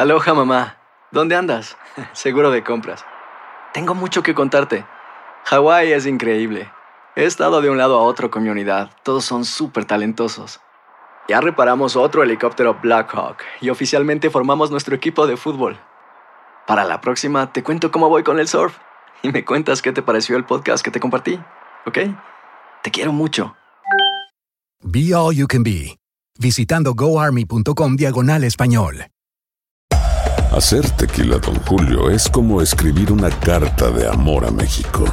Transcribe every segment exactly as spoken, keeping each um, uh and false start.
Aloha, mamá. ¿Dónde andas? Seguro de compras. Tengo mucho que contarte. Hawái es increíble. He estado de un lado a otro con mi unidad. Todos son súper talentosos. Ya reparamos otro helicóptero Blackhawk y oficialmente formamos nuestro equipo de fútbol. Para la próxima te cuento cómo voy con el surf y me cuentas qué te pareció el podcast que te compartí, ¿ok? Te quiero mucho. Be All You Can Be, visitando goarmy.com diagonal español. Hacer tequila Don Julio es como escribir una carta de amor a México.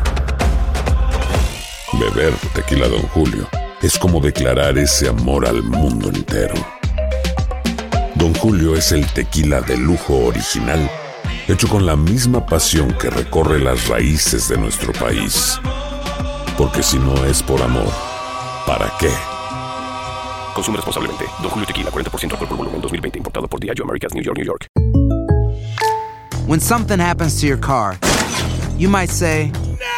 Beber tequila Don Julio es como declarar ese amor al mundo entero. Don Julio es el tequila de lujo original, hecho con la misma pasión que recorre las raíces de nuestro país. Porque si no es por amor, ¿para qué? Consume responsablemente. Don Julio Tequila, cuarenta por ciento alcohol por volumen, dos mil veinte. Importado por Diageo Americas, New York, New York. When something happens to your car, you might say,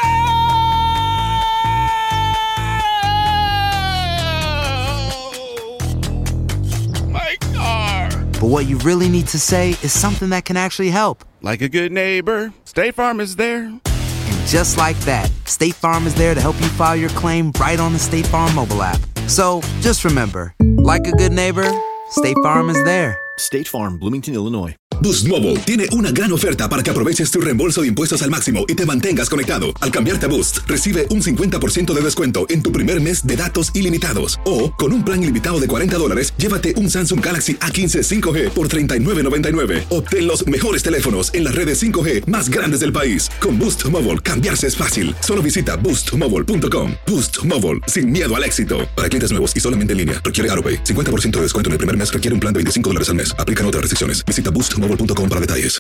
My car! but what you really need to say is something that can actually help. Like a good neighbor, State Farm is there. And just like that, State Farm is there to help you file your claim right on the State Farm mobile app. So just remember, like a good neighbor, State Farm is there. State Farm, Bloomington, Illinois. Boost Mobile tiene una gran oferta para que aproveches tu reembolso de impuestos al máximo y te mantengas conectado. Al cambiarte a Boost, recibe un cincuenta por ciento de descuento en tu primer mes de datos ilimitados. O, con un plan ilimitado de cuarenta dólares, llévate un Samsung Galaxy A quince cinco G por treinta y nueve noventa y nueve. Obtén los mejores teléfonos en las redes cinco G más grandes del país. Con Boost Mobile, cambiarse es fácil. Solo visita boost mobile punto com. Boost Mobile, sin miedo al éxito. Para clientes nuevos y solamente en línea, requiere AutoPay. cincuenta por ciento de descuento en el primer mes, requiere un plan de veinticinco dólares al mes. Aplican otras restricciones. Visita boost mobile punto com para detalles.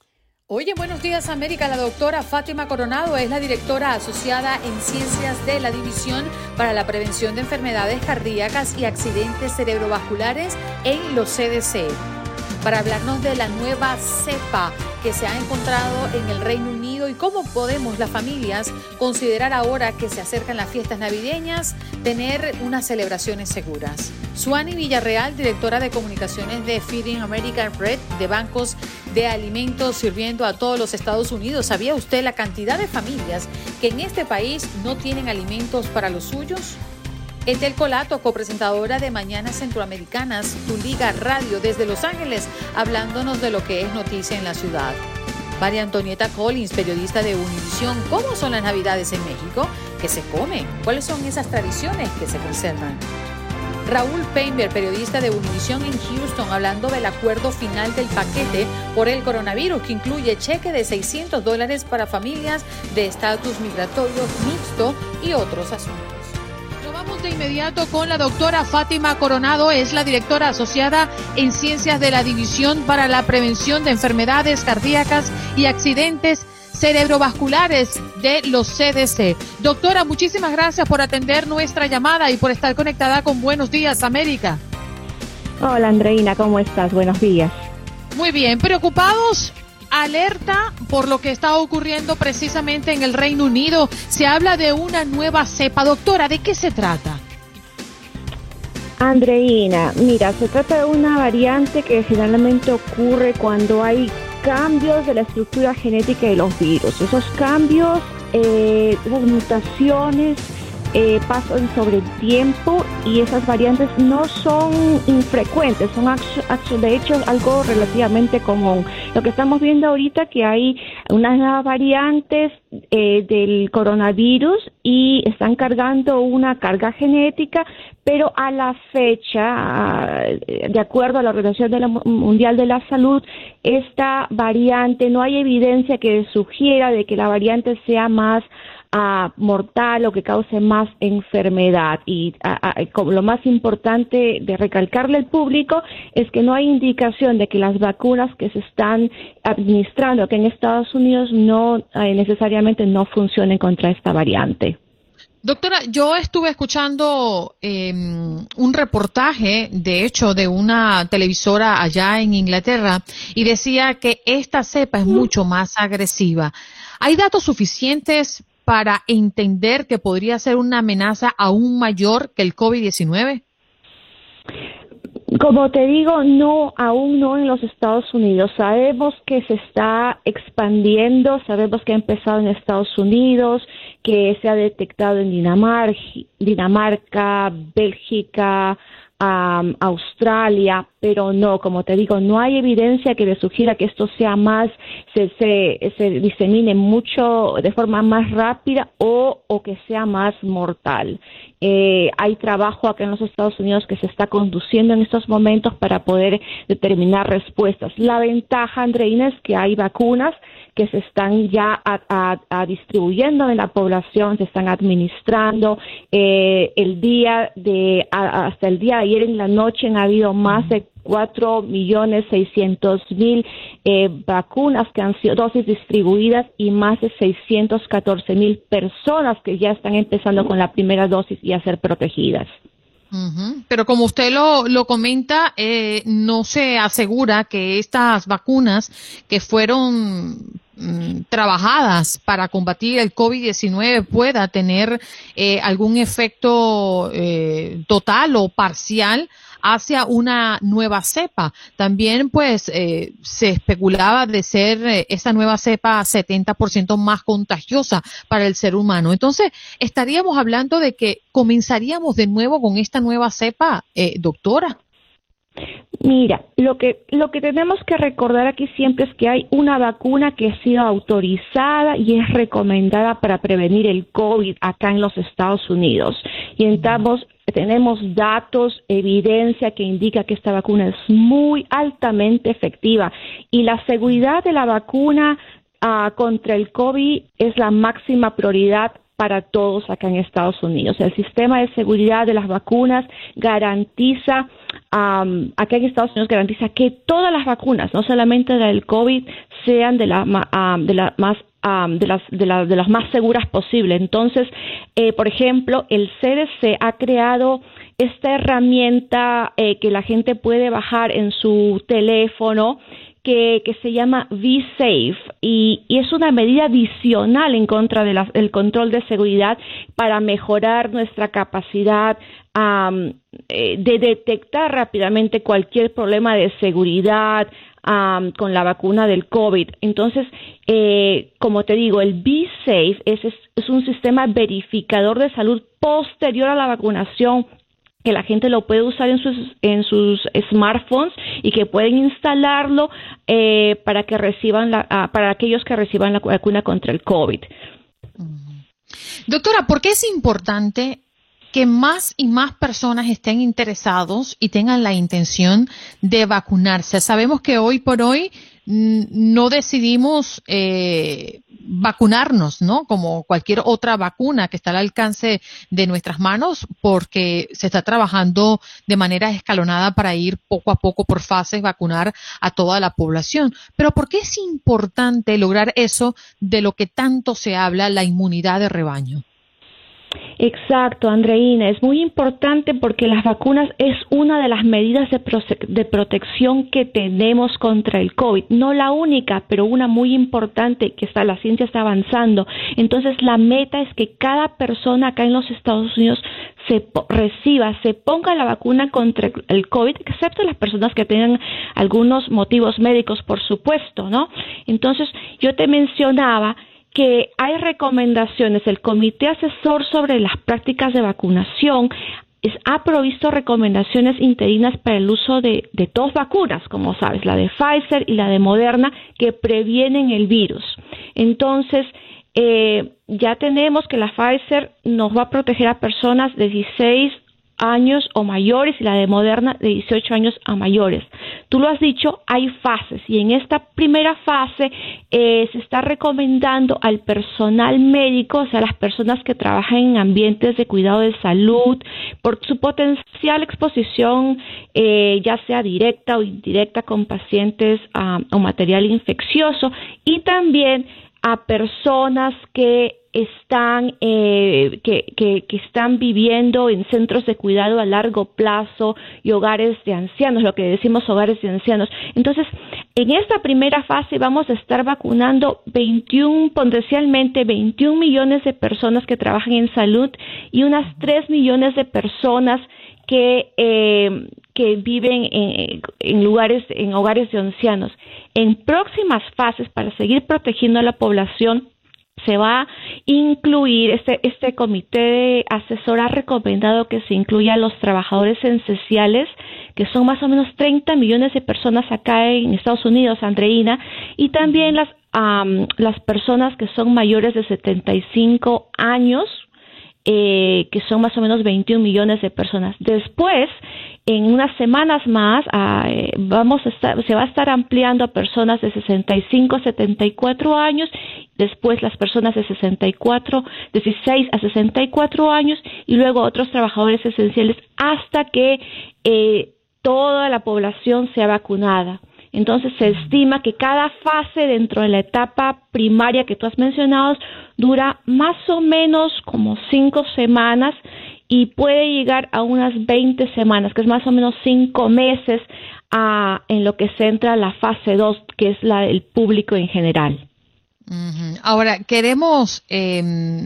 Oye, buenos días, América. La doctora Fátima Coronado es la directora asociada en Ciencias de la División para la Prevención de Enfermedades Cardíacas y Accidentes Cerebrovasculares en los C D C. Para hablarnos de la nueva cepa que se ha encontrado en el Reino Unido y cómo podemos las familias considerar ahora que se acercan las fiestas navideñas, tener unas celebraciones seguras. Suani Villarreal, directora de comunicaciones de Feeding American Red, de bancos de alimentos sirviendo a todos los Estados Unidos. ¿Sabía usted la cantidad de familias que en este país no tienen alimentos para los suyos? Etel Colato, copresentadora de Mañanas Centroamericanas, Tu Liga Radio desde Los Ángeles, hablándonos de lo que es noticia en la ciudad. María Antonieta Collins, periodista de Univisión, ¿cómo son las Navidades en México? ¿Qué se come? ¿Cuáles son esas tradiciones que se conservan? Raúl Painter, periodista de Univisión en Houston, hablando del acuerdo final del paquete por el coronavirus, que incluye cheque de seiscientos dólares para familias de estatus migratorio mixto y otros asuntos. Vamos de inmediato con la doctora Fátima Coronado, es la directora asociada en Ciencias de la División para la Prevención de Enfermedades Cardíacas y Accidentes Cerebrovasculares de los C D C. Doctora, muchísimas gracias por atender nuestra llamada y por estar conectada con Buenos Días, América. Hola, Andreina, ¿cómo estás? Buenos días. Muy bien, preocupados. Alerta por lo que está ocurriendo precisamente en el Reino Unido. Se habla de una nueva cepa. Doctora, ¿de qué se trata? Andreina, mira, se trata de una variante que generalmente ocurre cuando hay cambios de la estructura genética de los virus. Esos cambios, eh, esas mutaciones eh, pasan sobre el tiempo y esas variantes no son infrecuentes, son de hecho algo relativamente común. Lo que estamos viendo ahorita que hay unas nuevas variantes eh, del coronavirus y están cargando una carga genética, pero a la fecha, de acuerdo a la Organización de la Mundial de la Salud, esta variante no hay evidencia que sugiera de que la variante sea más Uh, mortal o que cause más enfermedad. Y uh, uh, lo más importante de recalcarle al público es que no hay indicación de que las vacunas que se están administrando aquí en Estados Unidos no uh, necesariamente no funcionen contra esta variante. Doctora, yo estuve escuchando eh, un reportaje, de hecho, de una televisora allá en Inglaterra y decía que esta cepa es mucho más agresiva. ¿Hay datos suficientes para entender que podría ser una amenaza aún mayor que el COVID diecinueve? Como te digo, no, aún no en los Estados Unidos. Sabemos que se está expandiendo, sabemos que ha empezado en Estados Unidos, que se ha detectado en Dinamarca, Dinamarca, Bélgica, um, Australia, pero no, como te digo, no hay evidencia que le sugiera que esto sea más, se, se, se disemine mucho de forma más rápida o, o que sea más mortal. Eh, hay trabajo acá en los Estados Unidos que se está conduciendo en estos momentos para poder determinar respuestas. La ventaja, Andreina, es que hay vacunas que se están ya a, a, a distribuyendo en la población, se están administrando. Eh, el día de a, hasta el día de ayer en la noche han habido más de cuatro millones seiscientos mil eh, vacunas que han sido dosis distribuidas y más de seiscientos catorce mil personas que ya están empezando con la primera dosis y a ser protegidas. Uh-huh. Pero como usted lo, lo comenta, eh, no se asegura que estas vacunas que fueron mm, trabajadas para combatir el COVID diecinueve pueda tener eh, algún efecto eh, total o parcial hacia una nueva cepa. También, pues, eh, se especulaba de ser eh, esta nueva cepa setenta por ciento más contagiosa para el ser humano. Entonces, estaríamos hablando de que comenzaríamos de nuevo con esta nueva cepa, eh, doctora. Mira, lo que lo que tenemos que recordar aquí siempre es que hay una vacuna que ha sido autorizada y es recomendada para prevenir el COVID acá en los Estados Unidos. Y entramos, tenemos datos, evidencia que indica que esta vacuna es muy altamente efectiva y la seguridad de la vacuna uh, contra el COVID es la máxima prioridad para todos acá en Estados Unidos. El sistema de seguridad de las vacunas garantiza, um, acá en Estados Unidos garantiza que todas las vacunas, no solamente la del COVID, sean de la, um, de la más Um, de las de, la, de las más seguras posible. Entonces, eh, por ejemplo, el C D C ha creado esta herramienta eh, que la gente puede bajar en su teléfono que, que se llama V-Safe y, y es una medida adicional en contra del de control de seguridad para mejorar nuestra capacidad um, eh, de detectar rápidamente cualquier problema de seguridad Um, con la vacuna del COVID. Entonces, eh, como te digo, el V-Safe es, es, es un sistema verificador de salud posterior a la vacunación que la gente lo puede usar en sus en sus smartphones y que pueden instalarlo eh, para que reciban la, uh, para aquellos que reciban la vacuna contra el COVID. Doctora, ¿por qué es importante que más y más personas estén interesados y tengan la intención de vacunarse? Sabemos que hoy por hoy no decidimos eh, vacunarnos, ¿no? Como cualquier otra vacuna que está al alcance de nuestras manos, porque se está trabajando de manera escalonada para ir poco a poco por fases, vacunar a toda la población. Pero ¿por qué es importante lograr eso de lo que tanto se habla, la inmunidad de rebaño? Exacto, Andreina, es muy importante porque las vacunas es una de las medidas de, prote- de protección que tenemos contra el COVID, no la única, pero una muy importante que está, la ciencia está avanzando. Entonces, la meta es que cada persona acá en los Estados Unidos se po- reciba, se ponga la vacuna contra el COVID, excepto las personas que tengan algunos motivos médicos, por supuesto, ¿no? Entonces, yo te mencionaba que hay recomendaciones. El Comité Asesor sobre las Prácticas de Vacunación es, ha provisto recomendaciones interinas para el uso de, de dos vacunas, como sabes, la de Pfizer y la de Moderna, que previenen el virus. Entonces, eh, ya tenemos que la Pfizer nos va a proteger a personas de dieciséis años o mayores y la de Moderna de dieciocho años a mayores. Tú lo has dicho, hay fases y en esta primera fase eh, se está recomendando al personal médico, o sea, las personas que trabajan en ambientes de cuidado de salud, por su potencial exposición, eh, ya sea directa o indirecta con pacientes um, o material infeccioso, y también a personas que están eh, que, que, que están viviendo en centros de cuidado a largo plazo y hogares de ancianos, lo que decimos hogares de ancianos. Entonces, en esta primera fase vamos a estar vacunando veintiuno, potencialmente veintiún millones de personas que trabajan en salud y unas tres millones de personas que eh, que viven en, en lugares, en hogares de ancianos. En próximas fases, para seguir protegiendo a la población, se va a incluir, este, este comité asesor ha recomendado que se incluya a los trabajadores esenciales, que son más o menos treinta millones de personas acá en Estados Unidos, Andreina, y también las, um, las personas que son mayores de setenta y cinco años, Eh, que son más o menos veintiún millones de personas. Después, en unas semanas más, eh, vamos a estar, se va a estar ampliando a personas de sesenta y cinco a setenta y cuatro años, después las personas de sesenta y cuatro, dieciséis a sesenta y cuatro años, y luego otros trabajadores esenciales hasta que eh, toda la población sea vacunada. Entonces se estima que cada fase dentro de la etapa primaria que tú has mencionado dura más o menos como cinco semanas y puede llegar a unas veinte semanas, que es más o menos cinco meses a, en lo que se entra la fase dos, que es la del público en general. Uh-huh. Ahora, queremos eh,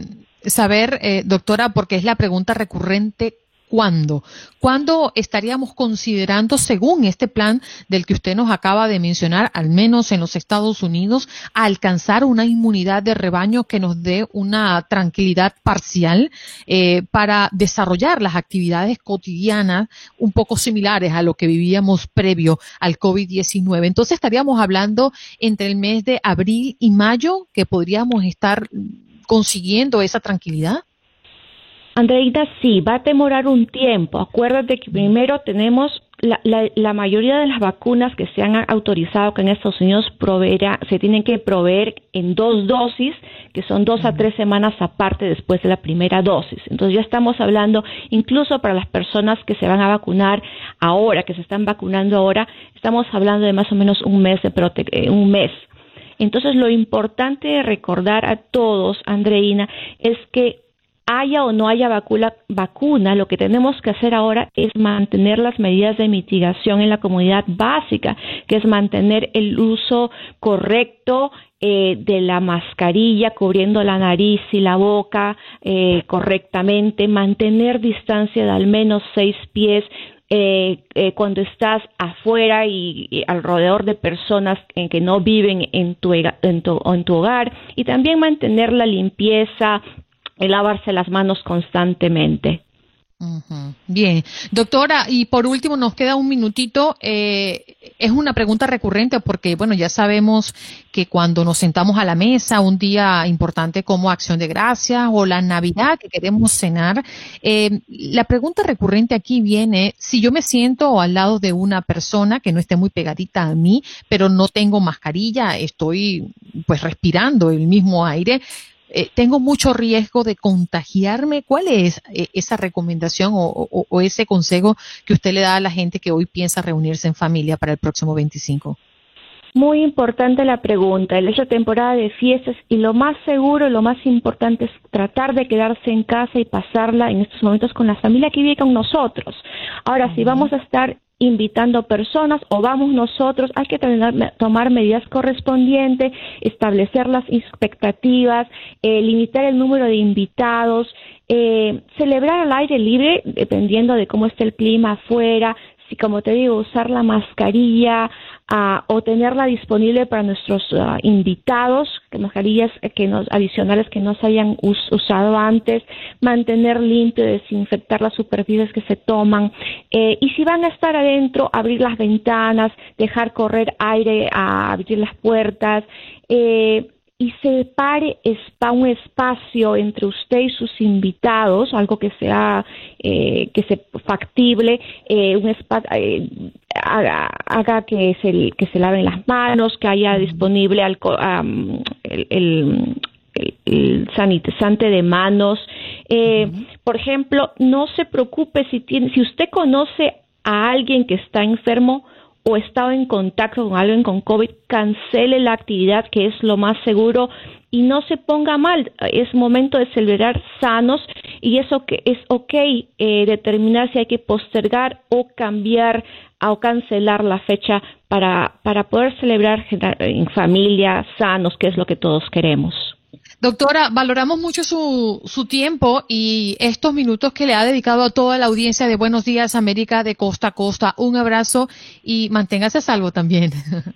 saber, eh, doctora, porque es la pregunta recurrente, ¿cuándo? ¿Cuándo estaríamos considerando, según este plan del que usted nos acaba de mencionar, al menos en los Estados Unidos, alcanzar una inmunidad de rebaño que nos dé una tranquilidad parcial eh, para desarrollar las actividades cotidianas un poco similares a lo que vivíamos previo al COVID diecinueve? Entonces estaríamos hablando entre el mes de abril y mayo que podríamos estar consiguiendo esa tranquilidad. Andreita, sí, va a demorar un tiempo. Acuérdate que primero tenemos la, la, la mayoría de las vacunas que se han autorizado que en Estados Unidos proveerá, se tienen que proveer en dos dosis, que son dos a tres semanas aparte después de la primera dosis. Entonces ya estamos hablando, incluso para las personas que se van a vacunar ahora, que se están vacunando ahora, estamos hablando de más o menos un mes de prote- un mes. Entonces lo importante de recordar a todos, Andreina, es que haya o no haya vacuna, vacuna, lo que tenemos que hacer ahora es mantener las medidas de mitigación en la comunidad básica, que es mantener el uso correcto eh, de la mascarilla, cubriendo la nariz y la boca eh, correctamente, mantener distancia de al menos seis pies, Eh, eh, cuando estás afuera y, y alrededor de personas en que no viven en tu, en tu, en tu hogar, y también mantener la limpieza, el lavarse las manos constantemente. Uh-huh. Bien, doctora, y por último nos queda un minutito. Eh, es una pregunta recurrente porque, bueno, ya sabemos que cuando nos sentamos a la mesa, un día importante como Acción de Gracias o la Navidad que queremos cenar, eh, la pregunta recurrente aquí viene, si yo me siento al lado de una persona que no esté muy pegadita a mí, pero no tengo mascarilla, estoy pues respirando el mismo aire, Eh, tengo mucho riesgo de contagiarme. ¿Cuál es eh, esa recomendación o, o, o ese consejo que usted le da a la gente que hoy piensa reunirse en familia para el próximo veinticinco? Muy importante la pregunta. Es la temporada de fiestas y lo más seguro, lo más importante es tratar de quedarse en casa y pasarla en estos momentos con la familia que vive con nosotros. Ahora, uh-huh. si vamos a estar invitando personas o vamos nosotros, hay que tener, tomar medidas correspondientes, establecer las expectativas, eh, limitar el número de invitados, eh, celebrar al aire libre dependiendo de cómo esté el clima afuera, si como te digo, usar la mascarilla uh, o tenerla disponible para nuestros uh, invitados, que mascarillas que nos, adicionales que no se hayan us- usado antes, mantener limpio, desinfectar las superficies que se toman, eh, y si van a estar adentro, abrir las ventanas, dejar correr aire, a abrir las puertas, eh, y separe spa, un espacio entre usted y sus invitados, algo que sea eh, que sea factible, eh, un spa, eh, haga, haga que se que se laven las manos, que haya disponible alcohol, um, el, el, el, el sanitizante de manos. Eh, uh-huh. Por ejemplo, no se preocupe si tiene, si usted conoce a alguien que está enfermo o estado en contacto con alguien con COVID, cancele la actividad, que es lo más seguro, y no se ponga mal. Es momento de celebrar sanos y eso que es ok eh, determinar si hay que postergar o cambiar o cancelar la fecha para, para poder celebrar en familia, sanos, que es lo que todos queremos. Doctora, valoramos mucho su, su tiempo y estos minutos que le ha dedicado a toda la audiencia de Buenos Días América de costa a costa. Un abrazo y manténgase a salvo también.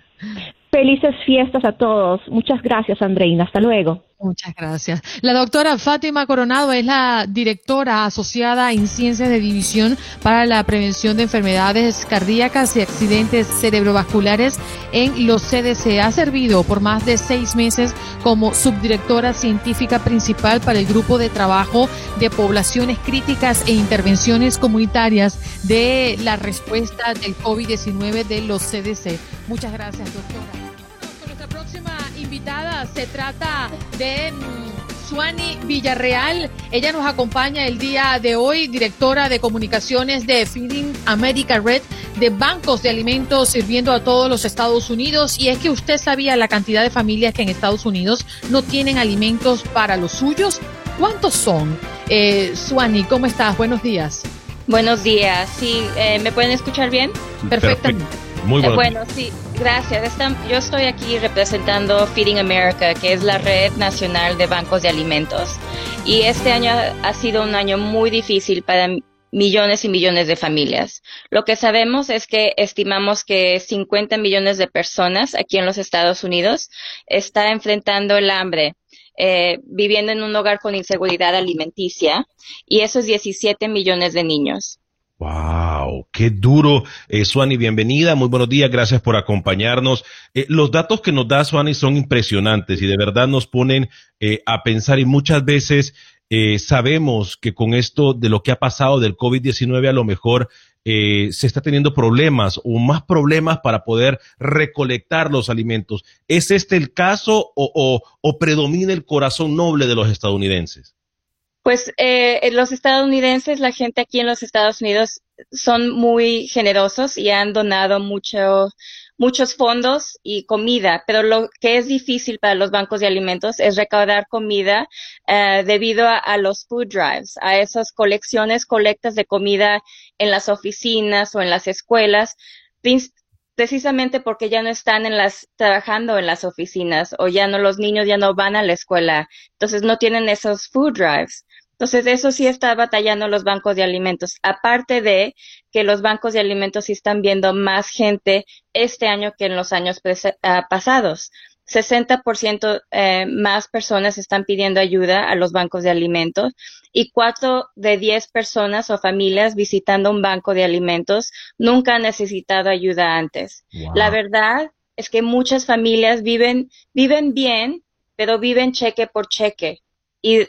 Felices fiestas a todos. Muchas gracias, Andreina. Hasta luego. Muchas gracias. La doctora Fátima Coronado es la directora asociada en Ciencias de División para la Prevención de Enfermedades Cardíacas y Accidentes Cerebrovasculares en los C D C. Ha servido por más de seis meses como subdirectora científica principal para el Grupo de Trabajo de Poblaciones Críticas e Intervenciones Comunitarias de la respuesta del COVID diecinueve de los C D C. Muchas gracias, doctora. Con nuestra próxima invitada se trata de Suani Villarreal. Ella nos acompaña el día de hoy, directora de comunicaciones de Feeding America Red, de bancos de alimentos sirviendo a todos los Estados Unidos. Y es que usted sabía la cantidad de familias que en Estados Unidos no tienen alimentos para los suyos. ¿Cuántos son? Eh, Suani, ¿cómo estás? Buenos días. Buenos días. Sí, eh, ¿me pueden escuchar bien? Perfectamente. Muy bueno. Eh, bueno, sí, gracias. Están, yo estoy aquí representando Feeding America, que es la red nacional de bancos de alimentos. Y este año ha sido un año muy difícil para millones y millones de familias. Lo que sabemos es que estimamos que cincuenta millones de personas aquí en los Estados Unidos están enfrentando el hambre, eh, viviendo en un hogar con inseguridad alimenticia, y esos diecisiete millones de niños. Wow, qué duro. Eh, Suani, bienvenida, muy buenos días, gracias por acompañarnos. Eh, los datos que nos da Suani son impresionantes y de verdad nos ponen eh, a pensar, y muchas veces eh, sabemos que con esto de lo que ha pasado del COVID diecinueve a lo mejor eh, se está teniendo problemas o más problemas para poder recolectar los alimentos. ¿Es este el caso o, o, o predomina el corazón noble de los estadounidenses? Pues eh, los estadounidenses, la gente aquí en los Estados Unidos son muy generosos y han donado mucho, muchos fondos y comida, pero lo que es difícil para los bancos de alimentos es recaudar comida eh, debido a, a los food drives, a esas colecciones, colectas de comida en las oficinas o en las escuelas, precisamente porque ya no están en las, trabajando en las oficinas, o ya no, los niños ya no van a la escuela, entonces no tienen esos food drives. Entonces, eso sí está batallando los bancos de alimentos. Aparte de que los bancos de alimentos sí están viendo más gente este año que en los años uh, pasados. sesenta por ciento eh, más personas están pidiendo ayuda a los bancos de alimentos y cuatro de diez personas o familias visitando un banco de alimentos nunca han necesitado ayuda antes. Wow. La verdad es que muchas familias viven, viven bien, pero viven cheque por cheque. Y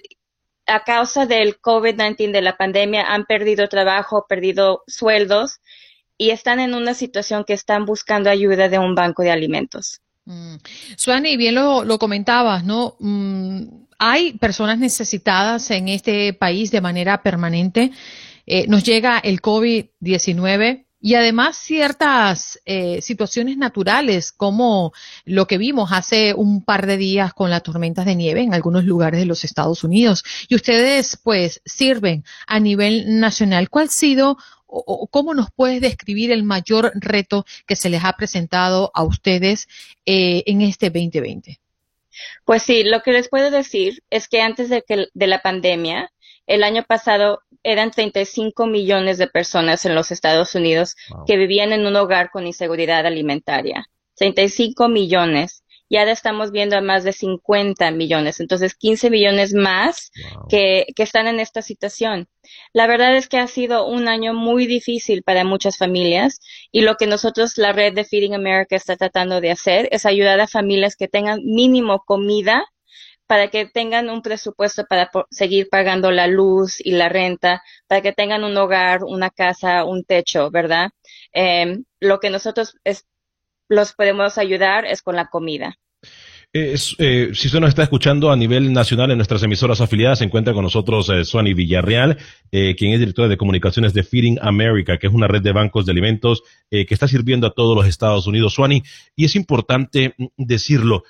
a causa del COVID diecinueve, de la pandemia, han perdido trabajo, perdido sueldos y están en una situación que están buscando ayuda de un banco de alimentos. Mm. Suani, bien lo, lo comentabas, ¿no? Mm, hay personas necesitadas en este país de manera permanente. Eh, nos llega el COVID diecinueve. Y además ciertas eh, situaciones naturales, como lo que vimos hace un par de días con las tormentas de nieve en algunos lugares de los Estados Unidos. Y ustedes, pues, sirven a nivel nacional. ¿Cuál ha sido o, o cómo nos puedes describir el mayor reto que se les ha presentado a ustedes eh, en este veinte veinte? Pues sí, lo que les puedo decir es que antes de, que, de la pandemia, el año pasado eran treinta y cinco millones de personas en los Estados Unidos wow. que vivían en un hogar con inseguridad alimentaria. treinta y cinco millones. Y ahora estamos viendo a más de cincuenta millones. Entonces, quince millones más wow. que, que están en esta situación. La verdad es que ha sido un año muy difícil para muchas familias. Y lo que nosotros, la red de Feeding America, está tratando de hacer es ayudar a familias que tengan mínimo comida para que tengan un presupuesto para seguir pagando la luz y la renta, para que tengan un hogar, una casa, un techo, ¿verdad? Eh, lo que nosotros es, los podemos ayudar es con la comida. Eh, eh, si usted nos está escuchando a nivel nacional en nuestras emisoras afiliadas, se encuentra con nosotros eh, Suani Villarreal, eh, quien es directora de comunicaciones de Feeding America, que es una red de bancos de alimentos eh, que está sirviendo a todos los Estados Unidos. Suani, y es importante decirlo,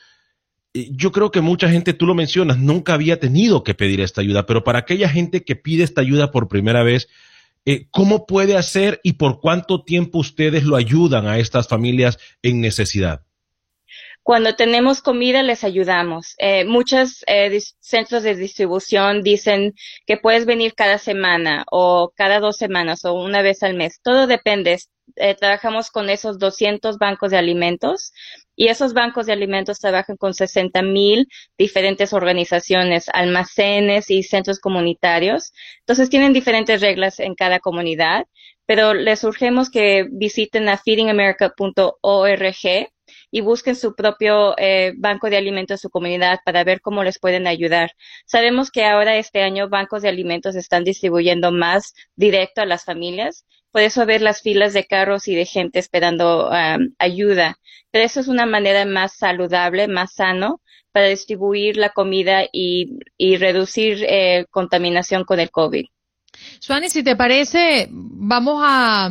yo creo que mucha gente, tú lo mencionas, nunca había tenido que pedir esta ayuda, pero para aquella gente que pide esta ayuda por primera vez, eh, ¿cómo puede hacer y por cuánto tiempo ustedes lo ayudan a estas familias en necesidad? Cuando tenemos comida, les ayudamos. Eh, muchos eh, dis- centros de distribución dicen que puedes venir cada semana o cada dos semanas o una vez al mes. Todo depende. Eh, trabajamos con esos doscientos bancos de alimentos y esos bancos de alimentos trabajan con sesenta mil diferentes organizaciones, almacenes y centros comunitarios. Entonces tienen diferentes reglas en cada comunidad, pero les urgemos que visiten a feeding america punto org y busquen su propio eh, banco de alimentos en su comunidad para ver cómo les pueden ayudar. Sabemos que ahora este año bancos de alimentos están distribuyendo más directo a las familias, por eso ver las filas de carros y de gente esperando um, ayuda. Pero eso es una manera más saludable, más sano para distribuir la comida y, y reducir eh, contaminación con el COVID. Suani, si te parece, vamos a,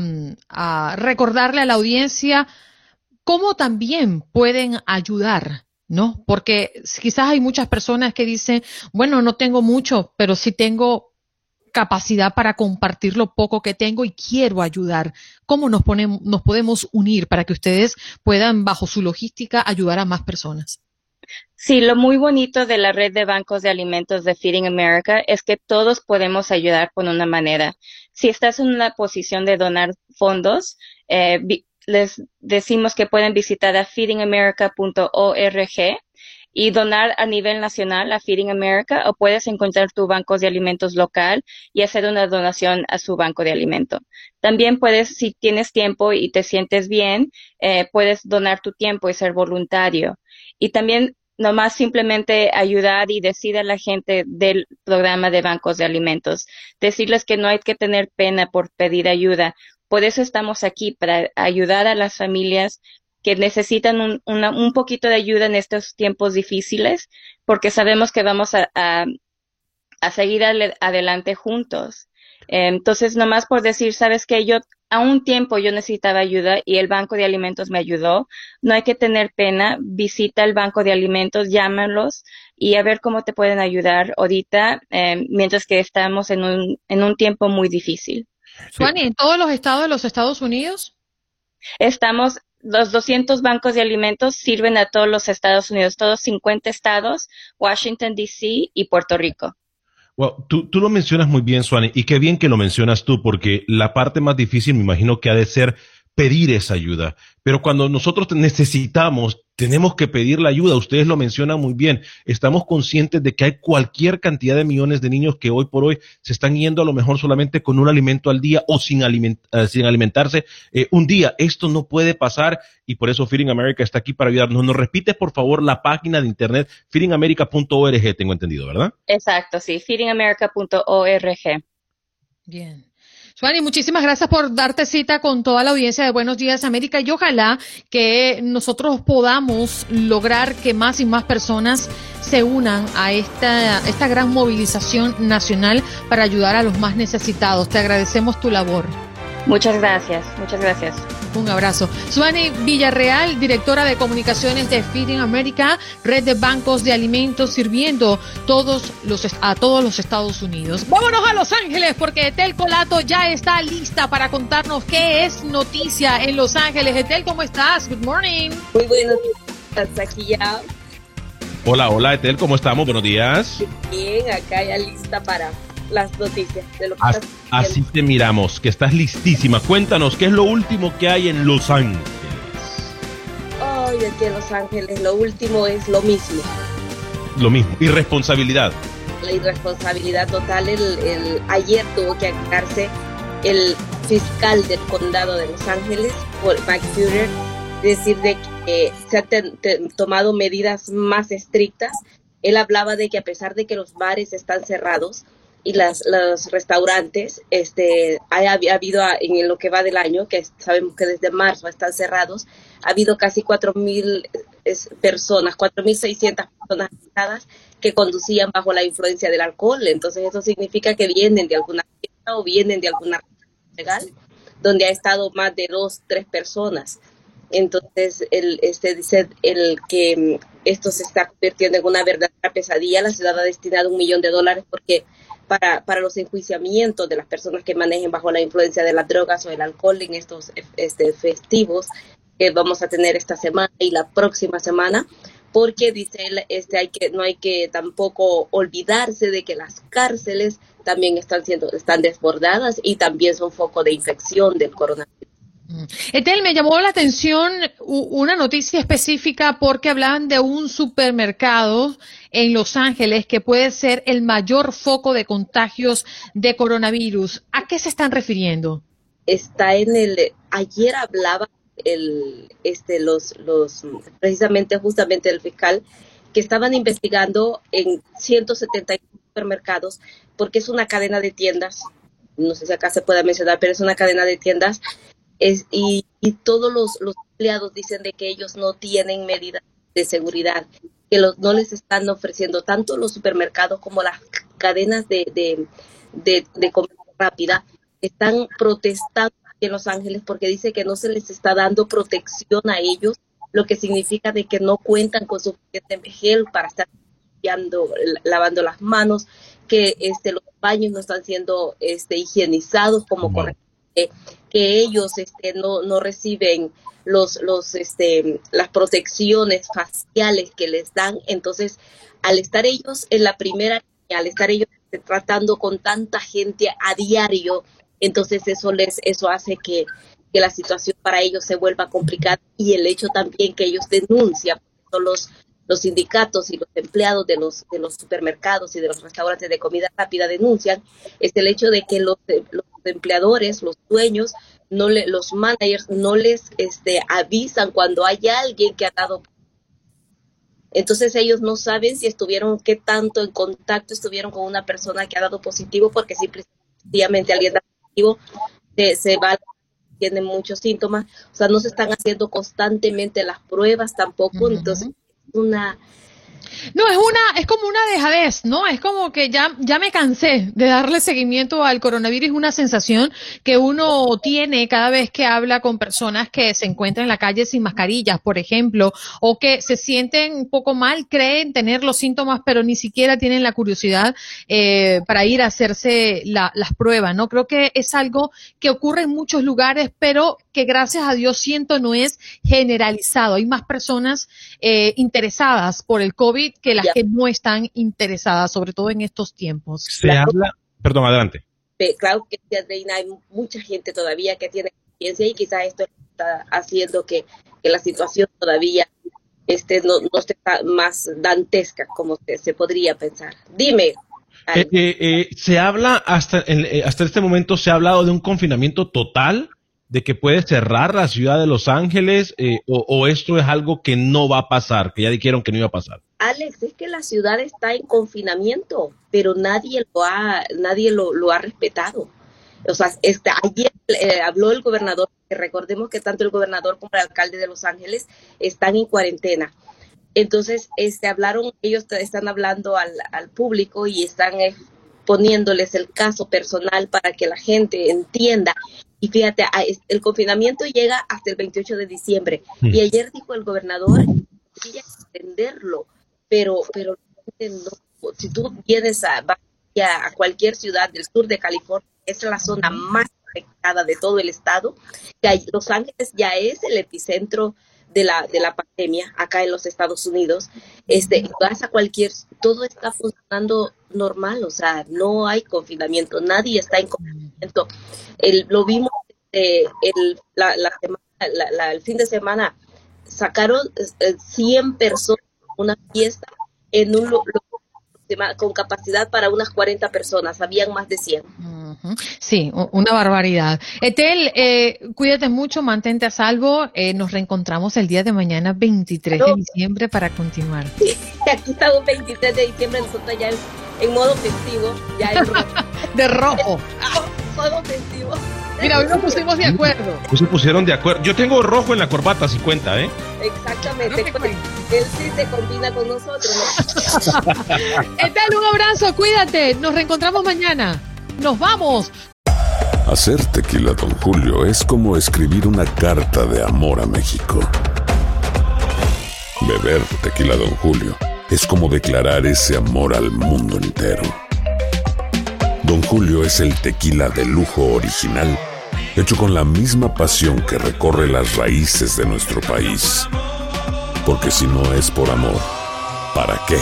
a recordarle a la audiencia cómo también pueden ayudar, ¿no? Porque quizás hay muchas personas que dicen, bueno, no tengo mucho, pero sí tengo capacidad para compartir lo poco que tengo y quiero ayudar. ¿Cómo nos ponemos, nos podemos unir para que ustedes puedan, bajo su logística, ayudar a más personas? Sí, lo muy bonito de la red de bancos de alimentos de Feeding America es que todos podemos ayudar con una manera. Si estás en una posición de donar fondos, eh, les decimos que pueden visitar a feeding america punto org y donar a nivel nacional a Feeding America, o puedes encontrar tu banco de alimentos local y hacer una donación a su banco de alimento. También puedes, si tienes tiempo y te sientes bien, eh, puedes donar tu tiempo y ser voluntario. Y también nomás simplemente ayudar y decir a la gente del programa de bancos de alimentos, decirles que no hay que tener pena por pedir ayuda. Por eso estamos aquí, para ayudar a las familias que necesitan un, una, un poquito de ayuda en estos tiempos difíciles, porque sabemos que vamos a, a, a seguir ale, adelante juntos. Eh, entonces, nomás por decir, sabes que yo a un tiempo yo necesitaba ayuda y el banco de alimentos me ayudó, no hay que tener pena, visita el banco de alimentos, llámalos y a ver cómo te pueden ayudar ahorita, eh, mientras que estamos en un, en un tiempo muy difícil. Suani, ¿en todos los estados de los Estados Unidos? Estamos, los doscientos bancos de alimentos sirven a todos los Estados Unidos, todos cincuenta estados, Washington, D C y Puerto Rico. Well, tú, tú lo mencionas muy bien, Suani, y qué bien que lo mencionas tú, porque la parte más difícil me imagino que ha de ser pedir esa ayuda. Pero cuando nosotros necesitamos, tenemos que pedir la ayuda. Ustedes lo mencionan muy bien. Estamos conscientes de que hay cualquier cantidad de millones de niños que hoy por hoy se están yendo a lo mejor solamente con un alimento al día o sin, aliment uh, sin alimentarse eh, un día. Esto no puede pasar y por eso Feeding America está aquí para ayudarnos. ¿Nos repites, por favor, la página de internet feeding america punto org? Tengo entendido, ¿verdad? Exacto, sí, feeding america punto org. Bien. Suani, muchísimas gracias por darte cita con toda la audiencia de Buenos Días América y ojalá que nosotros podamos lograr que más y más personas se unan a esta, esta gran movilización nacional para ayudar a los más necesitados. Te agradecemos tu labor. Muchas gracias, muchas gracias. Un abrazo. Suani Villarreal, directora de comunicaciones de Feeding America, red de bancos de alimentos sirviendo todos los, a todos los Estados Unidos. Vámonos a Los Ángeles porque Etel Colato ya está lista para contarnos qué es noticia en Los Ángeles. Etel, ¿cómo estás? Good morning. Muy buenos días, aquí ya. Hola, hola Etel, ¿cómo estamos? Buenos días. Bien, acá ya lista para las noticias de lo que As, está así te miramos, que estás listísima. Cuéntanos, ¿qué es lo último que hay en Los Ángeles? Ay, oh, aquí en Los Ángeles lo último es lo mismo. Lo mismo, irresponsabilidad. La irresponsabilidad total. El, el, ayer tuvo que aclararse el fiscal del condado de Los Ángeles, por Mike Fuller, decir de que se han te, te, tomado medidas más estrictas. Él hablaba de que a pesar de que los bares están cerrados y las, los restaurantes, este, ha, ha habido en lo que va del año, que sabemos que desde marzo están cerrados, ha habido casi cuatro mil personas, cuatro mil seiscientas personas afectadas que conducían bajo la influencia del alcohol. Entonces eso significa que vienen de alguna fiesta o vienen de alguna legal donde ha estado más de dos, tres personas. Entonces, el, este dice el que esto se está convirtiendo en una verdadera pesadilla. La ciudad ha destinado un millón de dólares porque para, para los enjuiciamientos de las personas que manejen bajo la influencia de las drogas o el alcohol en estos este, festivos. que vamos a tener esta semana y la próxima semana, porque dice él, este, hay que, no hay que tampoco olvidarse de que las cárceles también están siendo, están desbordadas y también son foco de infección del coronavirus. Etel, me llamó la atención una noticia específica porque hablaban de un supermercado en Los Ángeles que puede ser el mayor foco de contagios de coronavirus. ¿A qué se están refiriendo? Está en el, ayer hablaba el, este, los, los, precisamente, justamente el fiscal, que estaban investigando en ciento setenta supermercados, porque es una cadena de tiendas, no sé si acá se puede mencionar, pero es una cadena de tiendas. Es, y, y todos los, los empleados dicen de que ellos no tienen medidas de seguridad, que los, no les están ofreciendo tanto los supermercados como las cadenas de, de, de, de comida rápida, están protestando aquí en Los Ángeles porque dice que no se les está dando protección a ellos, lo que significa de que no cuentan con suficiente gel para estar limpiando, lavando las manos, que este, los baños no están siendo este, higienizados como correctamente. Que, que ellos este, no, no reciben los, los, este, las protecciones faciales que les dan. Entonces, al estar ellos en la primera línea, al estar ellos tratando con tanta gente a diario, entonces eso les eso hace que, que la situación para ellos se vuelva complicada, y el hecho también que ellos denuncian, son los los sindicatos y los empleados de los de los supermercados y de los restaurantes de comida rápida denuncian, es el hecho de que los, los empleadores, los dueños, no le, los managers no les este, avisan cuando hay alguien que ha dado. Entonces ellos no saben si estuvieron, qué tanto en contacto estuvieron con una persona que ha dado positivo, porque simplemente alguien da positivo se, se va, tiene muchos síntomas, o sea, no se están haciendo constantemente las pruebas tampoco. Uh-huh. Entonces una No, es una, es como una dejadez, ¿no? Es como que ya, ya me cansé de darle seguimiento al coronavirus. Es una sensación que uno tiene cada vez que habla con personas que se encuentran en la calle sin mascarillas, por ejemplo, o que se sienten un poco mal, creen tener los síntomas, pero ni siquiera tienen la curiosidad eh, para ir a hacerse la, las pruebas, ¿no? Creo que es algo que ocurre en muchos lugares, pero que gracias a Dios siento no es generalizado. Hay más personas eh, interesadas por el COVID que las yeah. que no están interesadas, sobre todo en estos tiempos. Se claro. habla, perdón, adelante. Claro que Reina, hay mucha gente todavía que tiene experiencia y quizás esto está haciendo que, que la situación todavía este, no, no esté más dantesca como se, se podría pensar. Dime. Eh, eh, eh, se habla, hasta, eh, hasta este momento se ha hablado de un confinamiento total, de que puede cerrar la ciudad de Los Ángeles, eh, o, o esto es algo que no va a pasar, que ya dijeron que no iba a pasar. Alex, es que la ciudad está en confinamiento, pero nadie lo ha, nadie lo, lo ha respetado. O sea, este, ayer eh, habló el gobernador, que recordemos que tanto el gobernador como el alcalde de Los Ángeles están en cuarentena. Entonces, este, hablaron, ellos están hablando al, al público y están eh, poniéndoles el caso personal para que la gente entienda. Y fíjate, el confinamiento llega hasta el veintiocho de diciembre. Mm. Y ayer dijo el gobernador que quería extenderlo, pero, pero no, si tú vienes a, a cualquier ciudad del sur de California, es la zona más afectada de todo el estado. Que Los Ángeles ya es el epicentro de la de la pandemia acá en los Estados Unidos. Este, vas a cualquier, todo está funcionando normal, o sea, no hay confinamiento, nadie está en confinamiento. El, lo vimos eh, el, la, la semana, la, la, el fin de semana, sacaron eh, cien personas a una fiesta en un lo, lo, con capacidad para unas cuarenta personas, habían más de cien. Uh-huh. Sí, una barbaridad. Etel, eh, cuídate mucho, mantente a salvo, eh, nos reencontramos el día de mañana, veintitrés no. de diciembre, para continuar. Sí, aquí estamos veintitrés de diciembre, nosotros ya en, en modo festivo, ya en rojo. De rojo. Modo festivo. Mira, hoy nos pusimos de acuerdo. Pues se pusieron de acuerdo. Yo tengo rojo en la corbata, si cuenta, ¿eh? Exactamente. Él sí se combina con nosotros, ¿no? Etel, un abrazo, cuídate. Nos reencontramos mañana. Nos vamos. Hacer tequila Don Julio es como escribir una carta de amor a México. Beber tequila Don Julio es como declarar ese amor al mundo entero. Don Julio es el tequila de lujo original, hecho con la misma pasión que recorre las raíces de nuestro país. Porque si no es por amor, ¿para qué?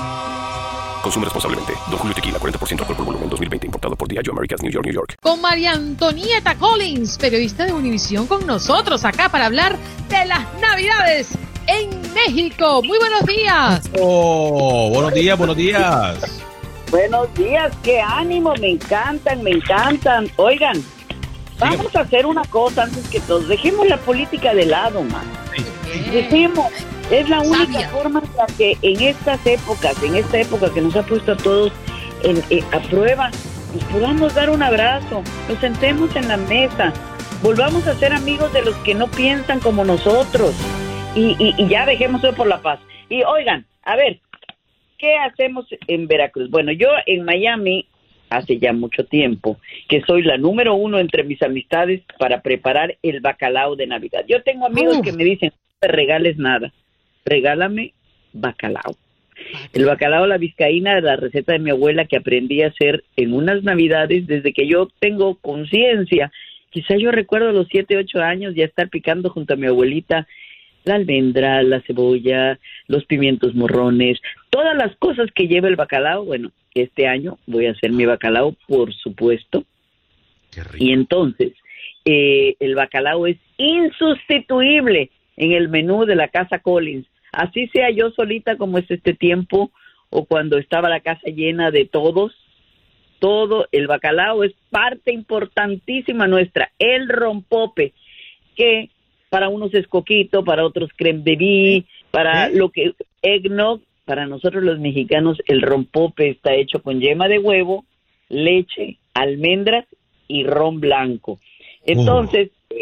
Consume responsablemente. Don Julio Tequila, cuarenta por ciento alcohol por volumen, dos mil veinte, importado por Diageo Americas, New York, New York. Con María Antonieta Collins, periodista de Univisión, con nosotros acá para hablar de las Navidades en México. Muy buenos días. Oh, buenos días, buenos días. Buenos días, qué ánimo, me encantan, me encantan. Oigan, vamos a hacer una cosa antes que todos. Dejemos la política de lado, man. Dejemos. Es la única Sabia. forma en la que en estas épocas, en esta época que nos ha puesto a todos en, en, a prueba, nos podamos dar un abrazo, nos sentemos en la mesa, volvamos a ser amigos de los que no piensan como nosotros y, y, y ya dejemos eso por la paz. Y oigan, a ver, ¿qué hacemos en Veracruz? Bueno, yo en Miami, hace ya mucho tiempo, que soy la número uno entre mis amistades para preparar el bacalao de Navidad. Yo tengo amigos uh. que me dicen, no te regales nada. Regálame bacalao. El bacalao a la vizcaína es la receta de mi abuela que aprendí a hacer en unas navidades desde que yo tengo conciencia. Quizá yo recuerdo a los siete, ocho años ya estar picando junto a mi abuelita la almendra, la cebolla, los pimientos morrones, todas las cosas que lleva el bacalao. Bueno, este año voy a hacer mi bacalao, por supuesto. Qué rico. Y entonces, eh, el bacalao es insustituible en el menú de la casa Collins. Así sea yo solita como es este tiempo o cuando estaba la casa llena de todos, todo el bacalao es parte importantísima nuestra. El rompope, que para unos es coquito, para otros creme de vie, para ¿Eh? lo que eggnog, para nosotros los mexicanos el rompope está hecho con yema de huevo, leche, almendras y ron blanco. Entonces, uh.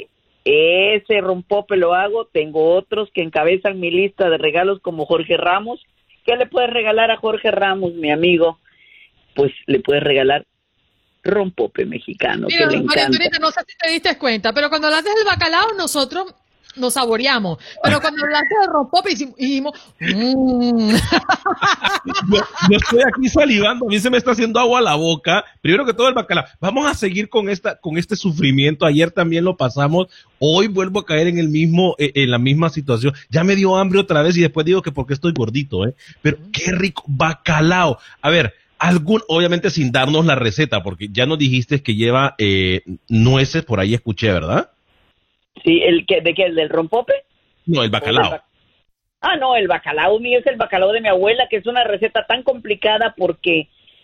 ese rompope lo hago. Tengo otros que encabezan mi lista de regalos como Jorge Ramos. ¿Qué le puedes regalar a Jorge Ramos, mi amigo? Pues le puedes regalar rompope mexicano. Mira, que le María encanta. Antonieta, no sé si te diste cuenta, pero cuando hablaste del bacalao, nosotros nos saboreamos. Pero cuando hablaste del rompope, dijimos... Mmm. yo, yo estoy aquí salivando, a mí se me está haciendo agua a la boca. Primero que todo el bacalao. Vamos a seguir con esta, con este sufrimiento. Ayer también lo pasamos. Hoy vuelvo a caer en el mismo, eh, en la misma situación. Ya me dio hambre otra vez y después digo que porque estoy gordito, ¿eh? Pero qué rico bacalao. A ver, algún, obviamente sin darnos la receta, porque ya nos dijiste que lleva eh, nueces, por ahí escuché, ¿verdad? Sí, ¿el que, ¿de qué? ¿El del rompope? No, el bacalao. Bac- ah, no, el bacalao mío es el bacalao de mi abuela, que es una receta tan complicada porque,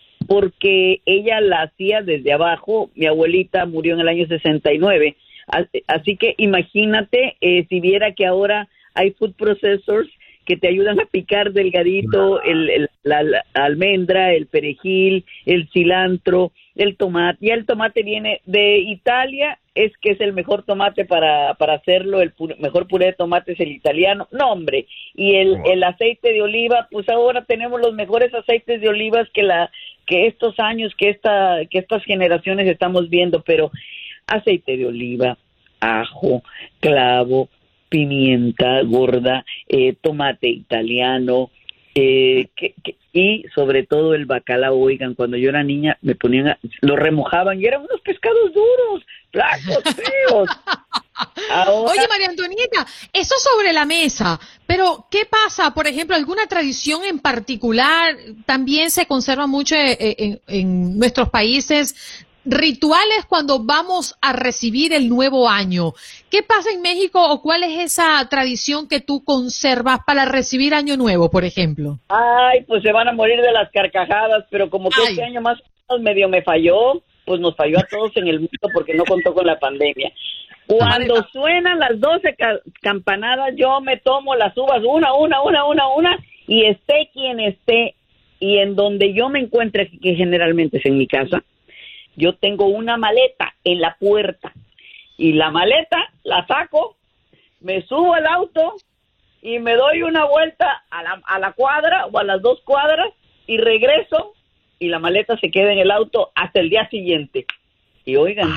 porque ella la hacía desde abajo. Mi abuelita murió en el año sesenta y nueve, así que imagínate eh, si viera que ahora hay food processors que te ayudan a picar delgadito el, el, la, la almendra, el perejil, el cilantro, el tomate. Ya el tomate viene de Italia, es que es el mejor tomate para, para hacerlo, el pure, mejor puré de tomate es el italiano. No, hombre, y el, el aceite de oliva, pues ahora tenemos los mejores aceites de olivas que la que estos años, que esta que estas generaciones estamos viendo, pero aceite de oliva, ajo, clavo, pimienta gorda, eh, tomate italiano, eh, que, que, y sobre todo el bacalao. Oigan, cuando yo era niña me ponían, a, lo remojaban y eran unos pescados duros, flacos, feos. Ahora, oye, María Antonieta, eso sobre la mesa, pero ¿qué pasa? Por ejemplo, ¿alguna tradición en particular también se conserva mucho en, en, en nuestros países? Rituales cuando vamos a recibir el nuevo año. ¿Qué pasa en México o cuál es esa tradición que tú conservas para recibir Año Nuevo, por ejemplo? Ay, pues se van a morir de las carcajadas, pero como que Ay. este año más o menos medio me falló, pues nos falló a todos en el mundo porque no contó con la pandemia. Cuando suenan las doce ca- campanadas, yo me tomo las uvas una, una, una, una, una, y esté quien esté, y en donde yo me encuentre, que generalmente es en mi casa, yo tengo una maleta en la puerta y la maleta la saco, me subo al auto y me doy una vuelta a la, a la cuadra o a las dos cuadras y regreso y la maleta se queda en el auto hasta el día siguiente. Y oigan,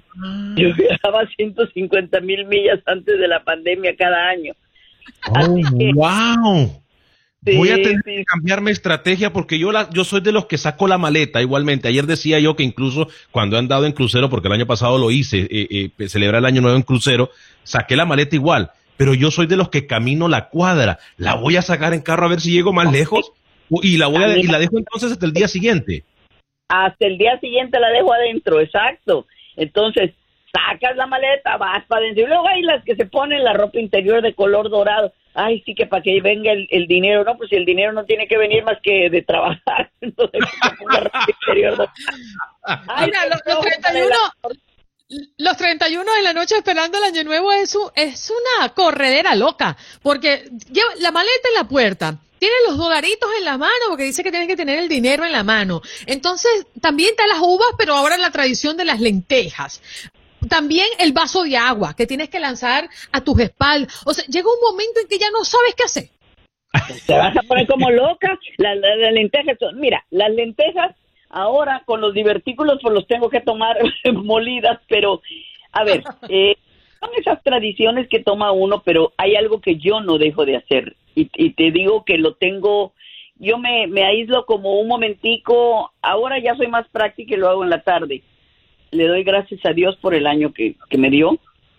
yo viajaba ciento cincuenta mil millas antes de la pandemia cada año. Oh, Así que, wow. Sí, Voy a tener sí. que cambiarme estrategia porque yo la, yo soy de los que saco la maleta igualmente. Ayer decía yo que incluso cuando he andado en crucero, porque el año pasado lo hice, eh, eh, celebrar el año nuevo en crucero, saqué la maleta igual. Pero yo soy de los que camino la cuadra. La voy a sacar en carro a ver si llego más lejos y la voy a, y la dejo entonces hasta el día siguiente. Hasta el día siguiente la dejo adentro, exacto. Entonces, sacas la maleta, vas para adentro. Y luego hay las que se ponen la ropa interior de color dorado. Ay, sí, que para que venga el, el dinero. No, pues si el dinero no tiene que venir más que de trabajar. Entonces, se ponga ropa interior dorada. Ay, Mira, los, los treinta y uno, los treinta y uno de la noche esperando el año nuevo es, un, es una corredera loca, porque lleva la maleta en la puerta, tiene los dolaritos en la mano, porque dice que tiene que tener el dinero en la mano. Entonces, también está las uvas, pero ahora la tradición de las lentejas. También el vaso de agua que tienes que lanzar a tus espaldas. O sea, llega un momento en que ya no sabes qué hacer. Te vas a poner como loca. Las la, la lentejas son, mira, las lentejas ahora con los divertículos pues los tengo que tomar molidas, pero a ver, eh, son esas tradiciones que toma uno, pero hay algo que yo no dejo de hacer y, y te digo que lo tengo, yo me, me aíslo como un momentico, ahora ya soy más práctica y lo hago en la tarde. Le doy gracias a Dios por el año que, que me dio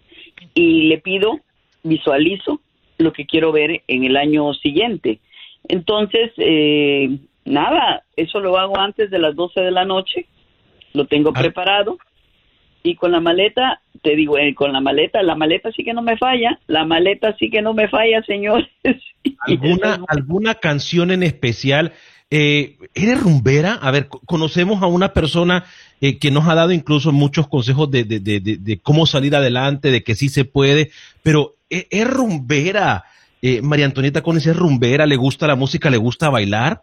y le pido, visualizo lo que quiero ver en el año siguiente. Entonces, eh, nada, eso lo hago antes de las doce de la noche, lo tengo ah. preparado y con la maleta, te digo, eh, con la maleta, la maleta sí que no me falla, la maleta sí que no me falla, señores. ¿Alguna, alguna canción en especial? Eh, ¿Eres rumbera? A ver, conocemos a una persona eh, que nos ha dado incluso muchos consejos de, de, de, de, de cómo salir adelante, de que sí se puede, pero ¿es, es rumbera? Eh, María Antonieta Conis, ¿es rumbera? ¿Le gusta la música? ¿Le gusta bailar?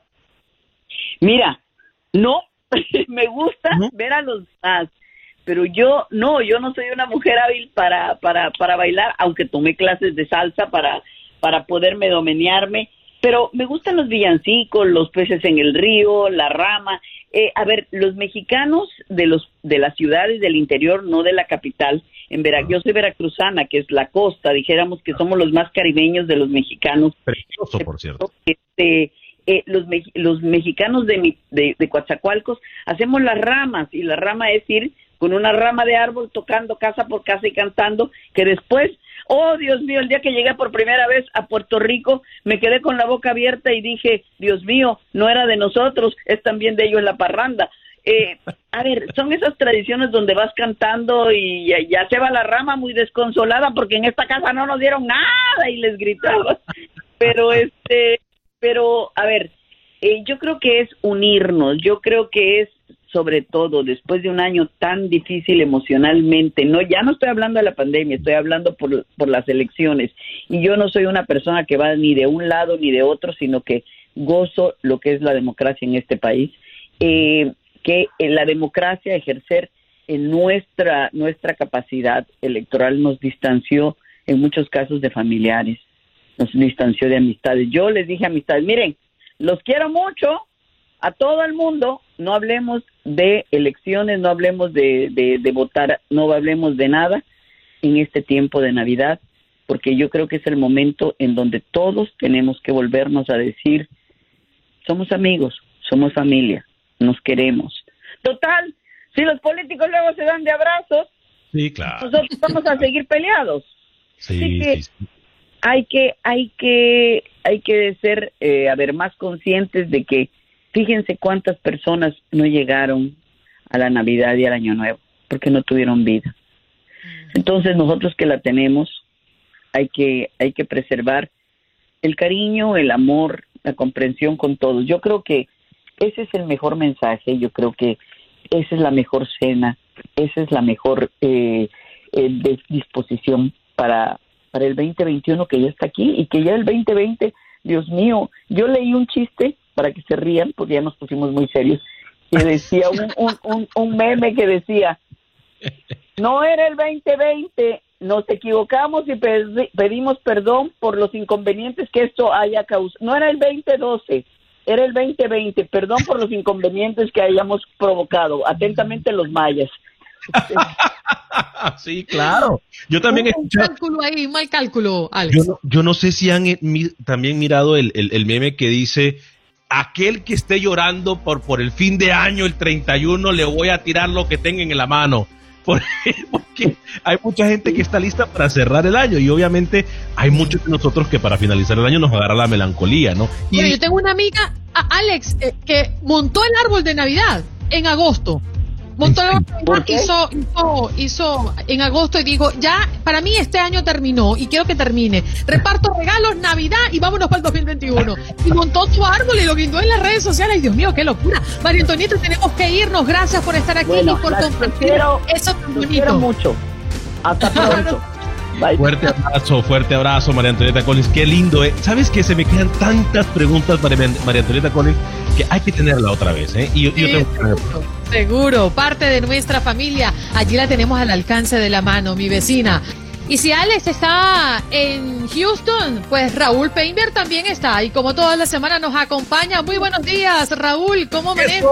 Mira, no, me gusta ¿no? ver a los demás, pero yo no, yo no soy una mujer hábil para, para, para bailar, aunque tomé clases de salsa para, para poderme domeñarme. Pero me gustan los villancicos, los peces en el río, la rama. Eh, a ver, los mexicanos de los de las ciudades del interior, no de la capital, en Vera, yo soy veracruzana, que es la costa, dijéramos que somos los más caribeños de los mexicanos. Precioso, por cierto. Este, eh, los, me, los mexicanos de, mi, de, de Coatzacoalcos hacemos las ramas, y la rama es ir con una rama de árbol tocando casa por casa y cantando, que después... Oh, Dios mío, el día que llegué por primera vez a Puerto Rico, me quedé con la boca abierta y dije, Dios mío, no era de nosotros, es también de ellos la parranda. Eh, a ver, son esas tradiciones donde vas cantando y ya, ya se va la rama muy desconsolada porque en esta casa no nos dieron nada y les gritaba. Pero, este, pero, a ver, eh, yo creo que es unirnos, yo creo que es sobre todo después de un año tan difícil emocionalmente, no, ya no estoy hablando de la pandemia, estoy hablando por, por las elecciones, y yo no soy una persona que va ni de un lado ni de otro, sino que gozo lo que es la democracia en este país, eh, que en la democracia, ejercer en nuestra, nuestra capacidad electoral nos distanció en muchos casos de familiares, nos distanció de amistades. Yo les dije a amistades, miren, los quiero mucho, a todo el mundo, no hablemos de elecciones, no hablemos de, de, de votar, no hablemos de nada en este tiempo de Navidad, porque yo creo que es el momento en donde todos tenemos que volvernos a decir, somos amigos, somos familia, nos queremos. Total, si los políticos luego se dan de abrazos, sí, claro, nosotros vamos a seguir peleados. Sí, Así que sí, sí. hay que, hay que, hay que ser, eh, a ver, más conscientes de que fíjense cuántas personas no llegaron a la Navidad y al Año Nuevo porque no tuvieron vida. Entonces nosotros que la tenemos, hay que, hay que preservar el cariño, el amor, la comprensión con todos. Yo creo que ese es el mejor mensaje, yo creo que esa es la mejor cena, esa es la mejor eh, eh, disposición para, para el veinte veintiuno que ya está aquí y que ya el veinte veinte, Dios mío, yo leí un chiste para que se rían, porque ya nos pusimos muy serios, que decía un, un, un, un meme que decía, no era el veinte veinte, nos equivocamos y pedimos perdón por los inconvenientes que esto haya causado, no era el veinte doce, era el veinte veinte, perdón por los inconvenientes que hayamos provocado, atentamente los mayas. Sí, claro. Yo también he Un escuchado. cálculo ahí, mal cálculo, Alex. Yo no, yo no sé si han eh, mi, también mirado el, el, el meme que dice: aquel que esté llorando por, por el fin de año, el treinta y uno, le voy a tirar lo que tenga en la mano. Porque hay mucha gente que está lista para cerrar el año y obviamente hay muchos de nosotros que para finalizar el año nos agarra la melancolía, ¿no? Y Bueno, yo tengo una amiga, a- Alex, eh, que montó el árbol de Navidad en agosto. Montó el árbol de Navidad, hizo, hizo, hizo en agosto y dijo, ya, para mí este año terminó y quiero que termine. Reparto regalos, Navidad y vámonos para el dos mil veintiuno. Y montó su árbol y lo guindó en las redes sociales. Ay, Dios mío, qué locura. María Antonieta, tenemos que irnos. Gracias por estar aquí Bueno, y por las compartir quiero- eso tan Los quiero bonito. mucho. Hasta pronto. Bye. fuerte abrazo, fuerte abrazo, María Antonieta Collins. Qué lindo, ¿eh? ¿Sabes qué? Se me quedan tantas preguntas para María Antonieta Collins que hay que tenerla otra vez, ¿eh? Y yo, yo Sí, tengo que tenerla. seguro, seguro, parte de nuestra familia. Allí la tenemos al alcance de la mano, mi vecina. Y si Alex está en Houston, pues Raúl Painter también está. Y como toda la semana nos acompaña. Muy buenos días, Raúl. ¿Cómo amaneces?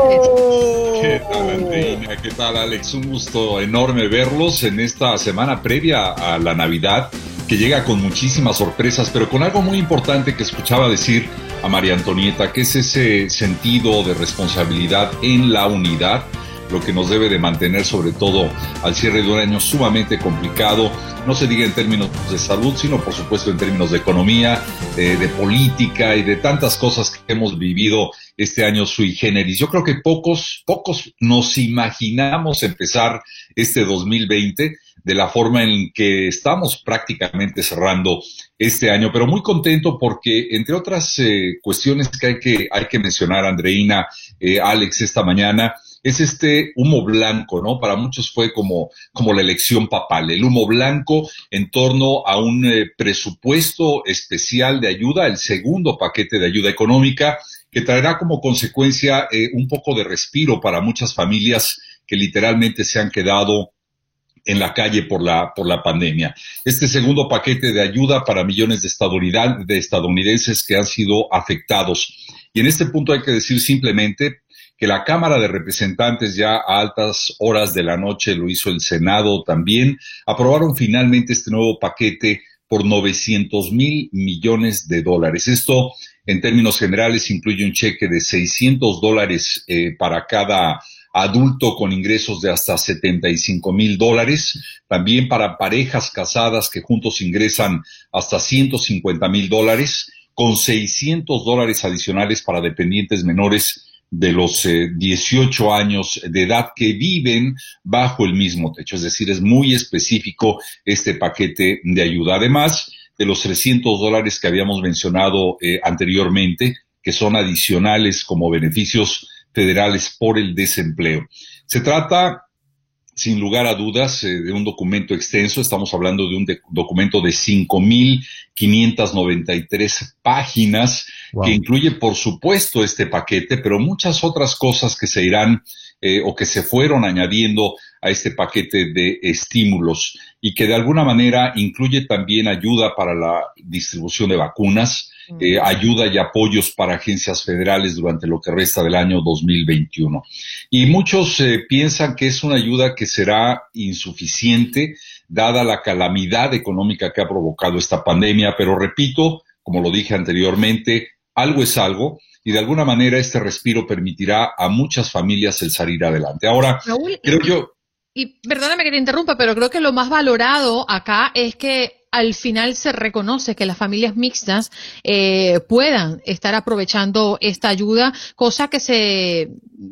¿Qué tal, Andreina? ¿Qué tal, Alex? Un gusto enorme verlos en esta semana previa a la Navidad, que llega con muchísimas sorpresas, pero con algo muy importante que escuchaba decir a María Antonieta, que es ese sentido de responsabilidad en la unidad, lo que nos debe de mantener sobre todo al cierre de un año sumamente complicado, no se diga en términos de salud, sino por supuesto en términos de economía, eh, de política y de tantas cosas que hemos vivido este año sui generis. Yo creo que pocos, pocos nos imaginamos empezar este dos mil veinte de la forma en que estamos prácticamente cerrando este año, pero muy contento porque, entre otras eh, cuestiones que hay que, hay que mencionar, Andreina, eh, Alex, esta mañana, es este humo blanco, ¿no? Para muchos fue como, como la elección papal, el humo blanco en torno a un eh, presupuesto especial de ayuda, el segundo paquete de ayuda económica, que traerá como consecuencia eh, un poco de respiro para muchas familias que literalmente se han quedado en la calle por la, por la pandemia. Este segundo paquete de ayuda para millones de estadounidenses, de estadounidenses que han sido afectados. Y en este punto hay que decir simplemente que la Cámara de Representantes, ya a altas horas de la noche, lo hizo el Senado también, aprobaron finalmente este nuevo paquete por novecientos mil millones de dólares. Esto, en términos generales, incluye un cheque de seiscientos dólares eh, para cada adulto con ingresos de hasta setenta y cinco mil dólares, también para parejas casadas que juntos ingresan hasta ciento cincuenta mil dólares, con seiscientos dólares adicionales para dependientes menores de los eh, dieciocho años de edad que viven bajo el mismo techo. Es decir, es muy específico este paquete de ayuda. Además de los trescientos dólares que habíamos mencionado eh, anteriormente, que son adicionales como beneficios federales por el desempleo. Se trata, sin lugar a dudas, eh, de un documento extenso. Estamos hablando de un de- documento de cinco mil quinientas noventa y tres páginas, wow, que incluye, por supuesto, este paquete, pero muchas otras cosas que se irán eh, o que se fueron añadiendo a este paquete de estímulos y que de alguna manera incluye también ayuda para la distribución de vacunas, Eh, ayuda y apoyos para agencias federales durante lo que resta del año dos mil veintiuno. Y muchos eh, piensan que es una ayuda que será insuficiente dada la calamidad económica que ha provocado esta pandemia, pero repito, como lo dije anteriormente, algo es algo y de alguna manera este respiro permitirá a muchas familias el salir adelante. Ahora, Raúl, creo yo... Y perdóname que te interrumpa, pero creo que lo más valorado acá es que al final se reconoce que las familias mixtas eh, puedan estar aprovechando esta ayuda, cosa que se,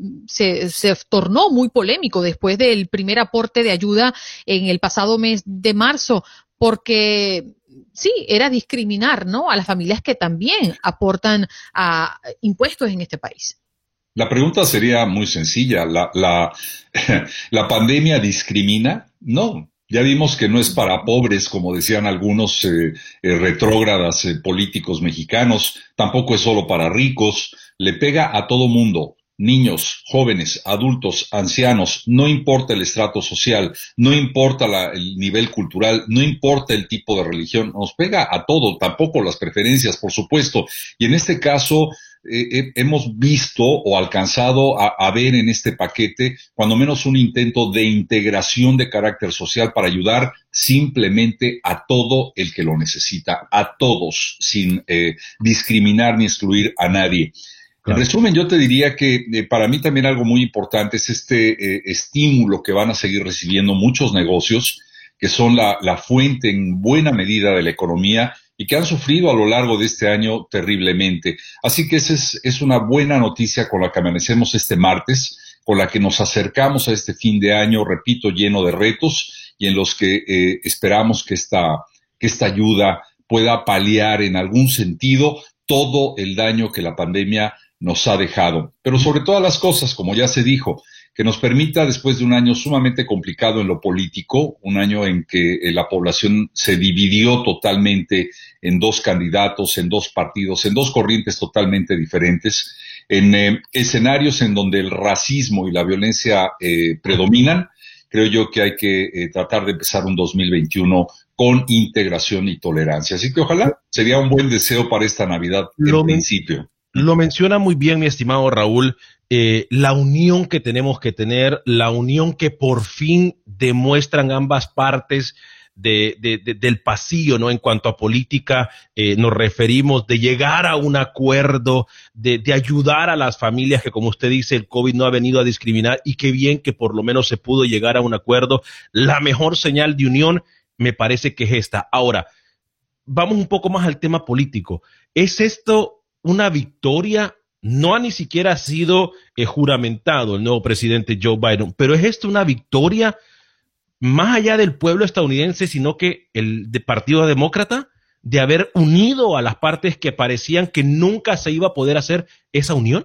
se, se tornó muy polémico después del primer aporte de ayuda en el pasado mes de marzo, porque sí, era discriminar, ¿no?, a las familias que también aportan a impuestos en este país. La pregunta sería muy sencilla. ¿La, la, la pandemia discrimina? No. Ya vimos que no es para pobres, como decían algunos eh, eh, retrógradas eh, políticos mexicanos. Tampoco es solo para ricos. Le pega a todo mundo. Niños, jóvenes, adultos, ancianos. No importa el estrato social. No importa la, el nivel cultural. No importa el tipo de religión. Nos pega a todo. Tampoco las preferencias, por supuesto. Y en este caso... eh, hemos visto o alcanzado a, a ver en este paquete, cuando menos un intento de integración de carácter social para ayudar simplemente a todo el que lo necesita, a todos, sin eh, discriminar ni excluir a nadie. Claro. En resumen, yo te diría que eh, para mí también algo muy importante es este eh, estímulo que van a seguir recibiendo muchos negocios, que son la, la fuente en buena medida de la economía y que han sufrido a lo largo de este año terriblemente. Así que esa es, es una buena noticia con la que amanecemos este martes, con la que nos acercamos a este fin de año, repito, lleno de retos y en los que eh, esperamos que esta, que esta ayuda pueda paliar en algún sentido todo el daño que la pandemia nos ha dejado. Pero sobre todas las cosas, como ya se dijo, que nos permita, después de un año sumamente complicado en lo político, un año en que eh, la población se dividió totalmente en dos candidatos, en dos partidos, en dos corrientes totalmente diferentes, en eh, escenarios en donde el racismo y la violencia eh, predominan, creo yo que hay que eh, tratar de empezar un dos mil veintiuno con integración y tolerancia. Así que ojalá sería un buen deseo para esta Navidad en principio. Lo menciona muy bien, mi estimado Raúl, eh, la unión que tenemos que tener, la unión que por fin demuestran ambas partes de, de, de, del pasillo, ¿no? En cuanto a política, eh, nos referimos de llegar a un acuerdo, de, de ayudar a las familias que, como usted dice, el COVID no ha venido a discriminar y qué bien que por lo menos se pudo llegar a un acuerdo. La mejor señal de unión me parece que es esta. Ahora, vamos un poco más al tema político. ¿Es esto una victoria? No ha ni siquiera sido eh, juramentado el nuevo presidente Joe Biden, pero ¿es esto una victoria más allá del pueblo estadounidense, sino que el de Partido Demócrata, de haber unido a las partes que parecían que nunca se iba a poder hacer esa unión?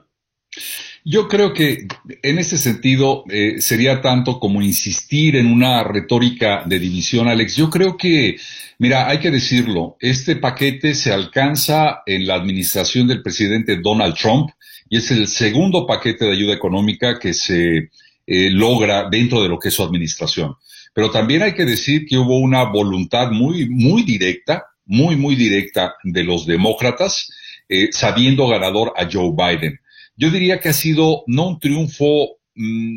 Yo creo que en ese sentido eh, sería tanto como insistir en una retórica de división, Alex. Yo creo que, mira, hay que decirlo, este paquete se alcanza en la administración del presidente Donald Trump y es el segundo paquete de ayuda económica que se eh, logra dentro de lo que es su administración. Pero también hay que decir que hubo una voluntad muy, muy directa, muy, muy directa de los demócratas, eh, sabiendo ganador a Joe Biden. Yo diría que ha sido no un triunfo mmm,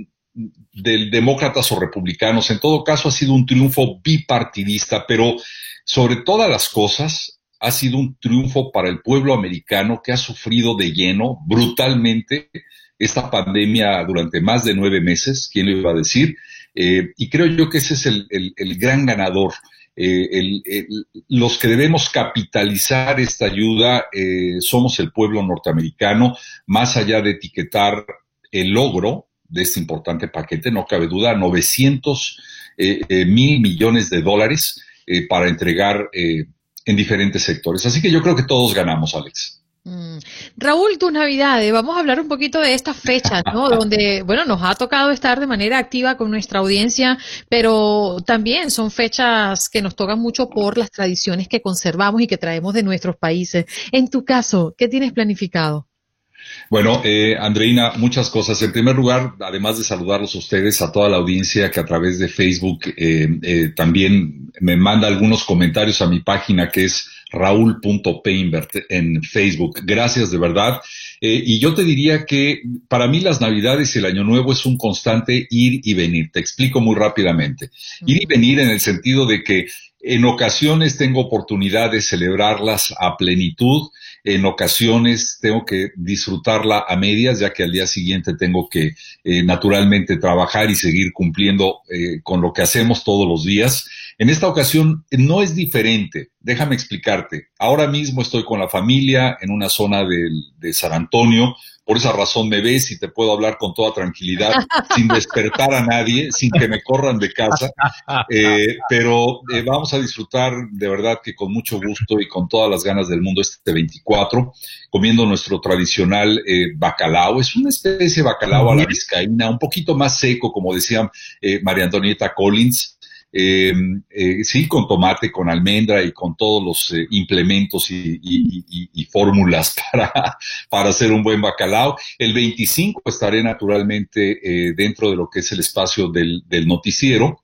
de demócratas o republicanos, en todo caso ha sido un triunfo bipartidista, pero sobre todas las cosas ha sido un triunfo para el pueblo americano que ha sufrido de lleno, brutalmente, esta pandemia durante más de nueve meses, ¿quién lo iba a decir? Eh, y creo yo que ese es el, el, el gran ganador. Eh, el, el, los que debemos capitalizar esta ayuda eh, somos el pueblo norteamericano, más allá de etiquetar el logro de este importante paquete, no cabe duda, novecientos eh, eh, mil millones de dólares eh, para entregar eh, en diferentes sectores. Así que yo creo que todos ganamos, Alex. Mm. Raúl, tus Navidades, vamos a hablar un poquito de estas fechas, ¿no? Donde, bueno, nos ha tocado estar de manera activa con nuestra audiencia, pero también son fechas que nos tocan mucho por las tradiciones que conservamos y que traemos de nuestros países. En tu caso, ¿qué tienes planificado? Bueno, eh, Andreina, muchas cosas. En primer lugar, además de saludarlos a ustedes, a toda la audiencia que a través de Facebook eh, eh, también me manda algunos comentarios a mi página que es raúl punto peinbert en Facebook. Gracias, de verdad. Eh, y yo te diría que para mí las Navidades y el Año Nuevo es un constante ir y venir. Te explico muy rápidamente. Uh-huh. Ir y venir en el sentido de que en ocasiones tengo oportunidad de celebrarlas a plenitud, en ocasiones tengo que disfrutarla a medias, ya que al día siguiente tengo que eh, naturalmente trabajar y seguir cumpliendo eh, con lo que hacemos todos los días. En esta ocasión no es diferente, déjame explicarte. Ahora mismo estoy con la familia en una zona de, de San Antonio. Por esa razón me ves y te puedo hablar con toda tranquilidad, sin despertar a nadie, sin que me corran de casa. Eh, pero eh, vamos a disfrutar de verdad que con mucho gusto y con todas las ganas del mundo este veinticuatro, comiendo nuestro tradicional eh, bacalao. Es una especie de bacalao a la vizcaína, un poquito más seco, como decía eh, María Antonieta Collins. Eh, eh, sí, con tomate, con almendra y con todos los eh, implementos y, y, y, y fórmulas para, para hacer un buen bacalao. El veinticinco estaré naturalmente eh, dentro de lo que es el espacio del, del noticiero.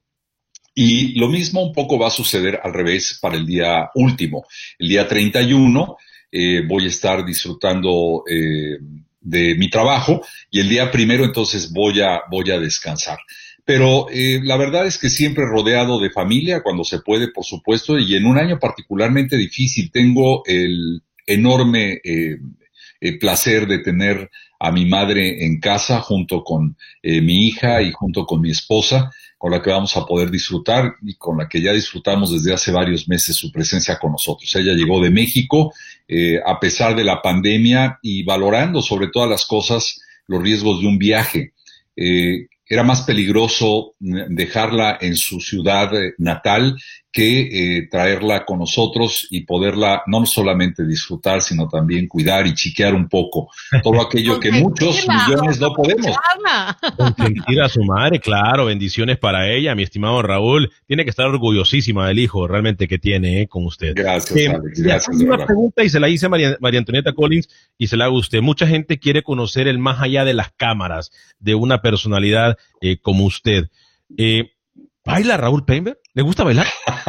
Y lo mismo un poco va a suceder al revés para el día último. El día treinta y uno eh, voy a estar disfrutando eh, de mi trabajo y el día primero entonces voy a, voy a descansar. Pero eh, la verdad es que siempre rodeado de familia, cuando se puede, por supuesto, y en un año particularmente difícil. Tengo el enorme eh, eh, placer de tener a mi madre en casa junto con eh, mi hija y junto con mi esposa, con la que vamos a poder disfrutar y con la que ya disfrutamos desde hace varios meses su presencia con nosotros. Ella llegó de México eh, a pesar de la pandemia y valorando sobre todas las cosas los riesgos de un viaje. Eh, Era más peligroso dejarla en su ciudad natal que eh, traerla con nosotros y poderla no solamente disfrutar, sino también cuidar y chiquear un poco. Todo aquello que muchos millones no podemos. Consentir a su madre, claro, bendiciones para ella, mi estimado Raúl. Tiene que estar orgullosísima del hijo realmente que tiene eh, con usted. Gracias, eh, Alex, gracias. Una verdad. Pregunta y se la hice a María, María Antonieta Collins y se la hago a usted. Mucha gente quiere conocer el más allá de las cámaras de una personalidad eh, como usted. Eh, ¿Baila Raúl Painberg? ¿Le gusta bailar?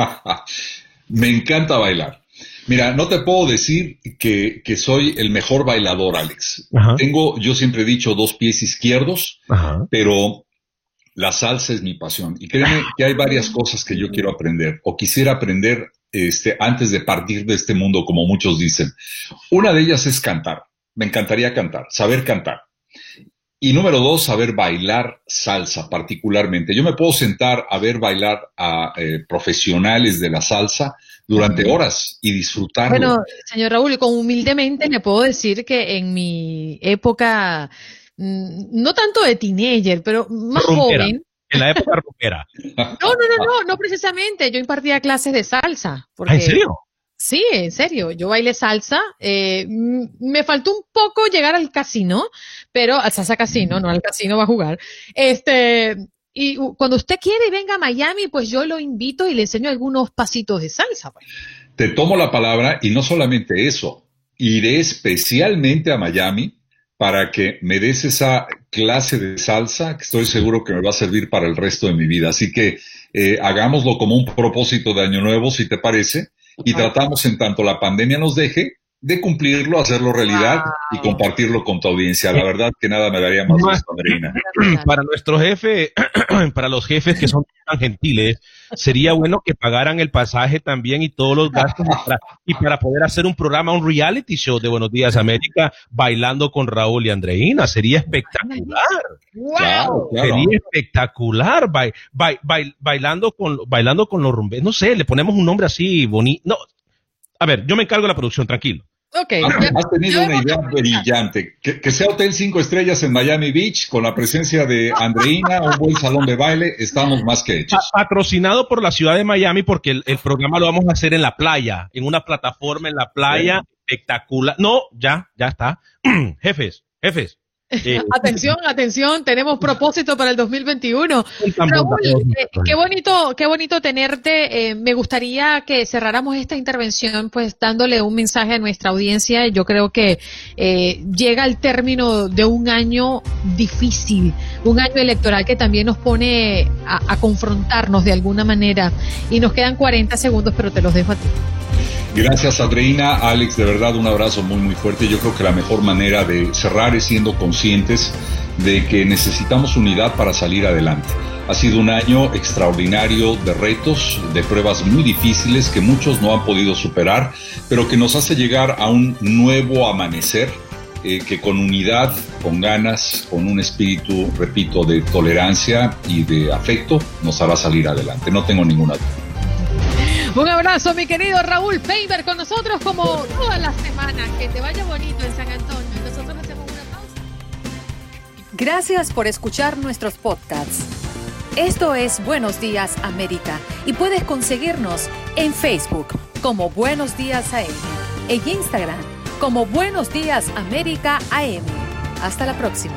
Me encanta bailar. Mira, no te puedo decir que, que soy el mejor bailador, Alex. Ajá. Tengo, yo siempre he dicho, dos pies izquierdos, Ajá. pero la salsa es mi pasión. Y créeme que hay varias cosas que yo quiero aprender o quisiera aprender este, antes de partir de este mundo, como muchos dicen. Una de ellas es cantar. Me encantaría cantar, saber cantar. Y número dos, saber bailar salsa particularmente. Yo me puedo sentar a ver bailar a eh, profesionales de la salsa durante horas y disfrutarlo. Bueno, señor Raúl, con humildemente le puedo decir que en mi época, no tanto de teenager, pero más Rumbera. joven. En la época rockera. No, no, no, no, no precisamente. Yo impartía clases de salsa. Porque... ¿En serio? Sí, en serio, yo bailé salsa, eh, me faltó un poco llegar al casino, pero al salsa casino, no al casino va a jugar, este, y cuando usted quiere y venga a Miami, pues yo lo invito y le enseño algunos pasitos de salsa. Pues. Te tomo la palabra y no solamente eso, iré especialmente a Miami para que me des esa clase de salsa que estoy seguro que me va a servir para el resto de mi vida, así que eh, hagámoslo como un propósito de Año Nuevo, si te parece. Y tratamos, en tanto la pandemia nos deje, de cumplirlo, hacerlo realidad wow. y compartirlo con tu audiencia. La verdad que nada me daría más gusto, Andreina. Para nuestro jefe, para los jefes que son tan gentiles, sería bueno que pagaran el pasaje también y todos los gastos para, y para poder hacer un programa, un reality show de Buenos Días América, bailando con Raúl y Andreina. Sería espectacular. Wow. Claro, claro. Sería espectacular. Ba ba ba bailando con, bailando con los rumberos. No sé, le ponemos un nombre así bonito. No. A ver, yo me encargo de la producción, tranquilo. Okay, has, ya, has tenido una idea brillante. Que, que sea Hotel cinco estrellas en Miami Beach, con la presencia de Andreina, un buen salón de baile, estamos más que hechos. Patrocinado por la ciudad de Miami, porque el, el programa lo vamos a hacer en la playa, en una plataforma en la playa, sí. Espectacular. No, ya, ya está. Jefes, jefes. Eh, atención, atención, tenemos propósito para el dos mil veintiuno. Raúl, eh, qué bonito, qué bonito tenerte. Eh, me gustaría que cerráramos esta intervención pues dándole un mensaje a nuestra audiencia. Yo creo que eh, llega el término de un año difícil, un año electoral que también nos pone a, a confrontarnos de alguna manera. Y nos quedan cuarenta segundos, pero te los dejo a ti. Gracias, Andreina. Alex, de verdad un abrazo muy muy fuerte. Yo creo que la mejor manera de cerrar es siendo conscientes de que necesitamos unidad para salir adelante. Ha sido un año extraordinario de retos, de pruebas muy difíciles que muchos no han podido superar, pero que nos hace llegar a un nuevo amanecer eh, que con unidad, con ganas, con un espíritu, repito, de tolerancia y de afecto, nos hará salir adelante. No tengo ninguna duda. Un abrazo, mi querido Raúl Painberg, con nosotros como todas las semanas. Que te vaya bonito en San Antonio. Nosotros hacemos una pausa. Gracias por escuchar nuestros podcasts. Esto es Buenos Días América y puedes conseguirnos en Facebook como Buenos Días A M, en Instagram como Buenos Días América A M. Hasta la próxima.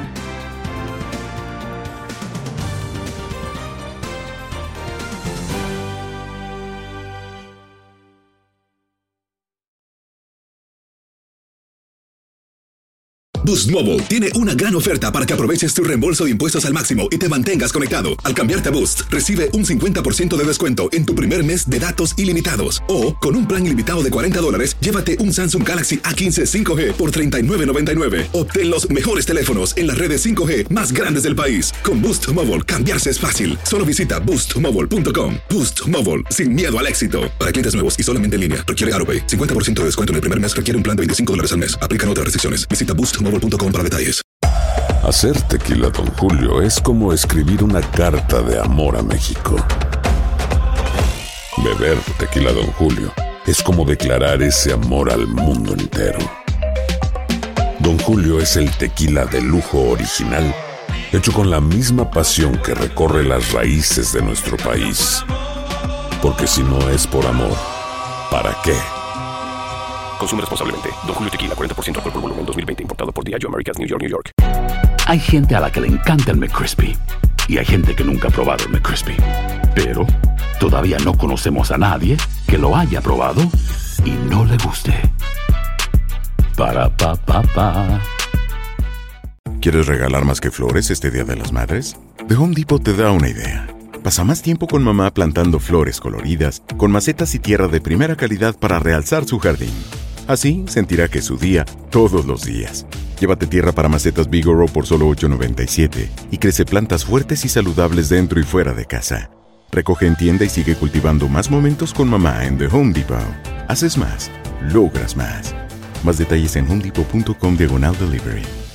Boost Mobile tiene una gran oferta para que aproveches tu reembolso de impuestos al máximo y te mantengas conectado. Al cambiarte a Boost, recibe un cincuenta por ciento de descuento en tu primer mes de datos ilimitados. O, con un plan ilimitado de cuarenta dólares, llévate un Samsung Galaxy A quince cinco G por treinta y nueve noventa y nueve. Obtén los mejores teléfonos en las redes cinco G más grandes del país. Con Boost Mobile, cambiarse es fácil. Solo visita boost mobile punto com. Boost Mobile, sin miedo al éxito. Para clientes nuevos y solamente en línea, requiere AutoPay. cincuenta por ciento de descuento en el primer mes requiere un plan de veinticinco dólares al mes. Aplican otras restricciones. Visita boost mobile punto com para detalles. Hacer tequila Don Julio es como escribir una carta de amor a México. Beber tequila Don Julio es como declarar ese amor al mundo entero. Don Julio es el tequila de lujo original, hecho con la misma pasión que recorre las raíces de nuestro país. Porque si no es por amor, ¿para qué? Consume responsablemente. Don Julio Tequila, cuarenta por ciento alcohol por volumen, dos mil veinte. Importado por Diageo Americas, New York, New York. Hay gente a la que le encanta el McCrispy y hay gente que nunca ha probado el McCrispy. Pero todavía no conocemos a nadie que lo haya probado y no le guste. Para, pa, pa, pa. ¿Quieres regalar más que flores este Día de las Madres? The Home Depot te da una idea. Pasa más tiempo con mamá plantando flores coloridas, con macetas y tierra de primera calidad para realzar su jardín. Así sentirá que es su día todos los días. Llévate tierra para macetas Bigoro por solo ocho noventa y siete y crece plantas fuertes y saludables dentro y fuera de casa. Recoge en tienda y sigue cultivando más momentos con mamá en The Home Depot. Haces más, logras más. Más detalles en homedepot punto com diagonal delivery.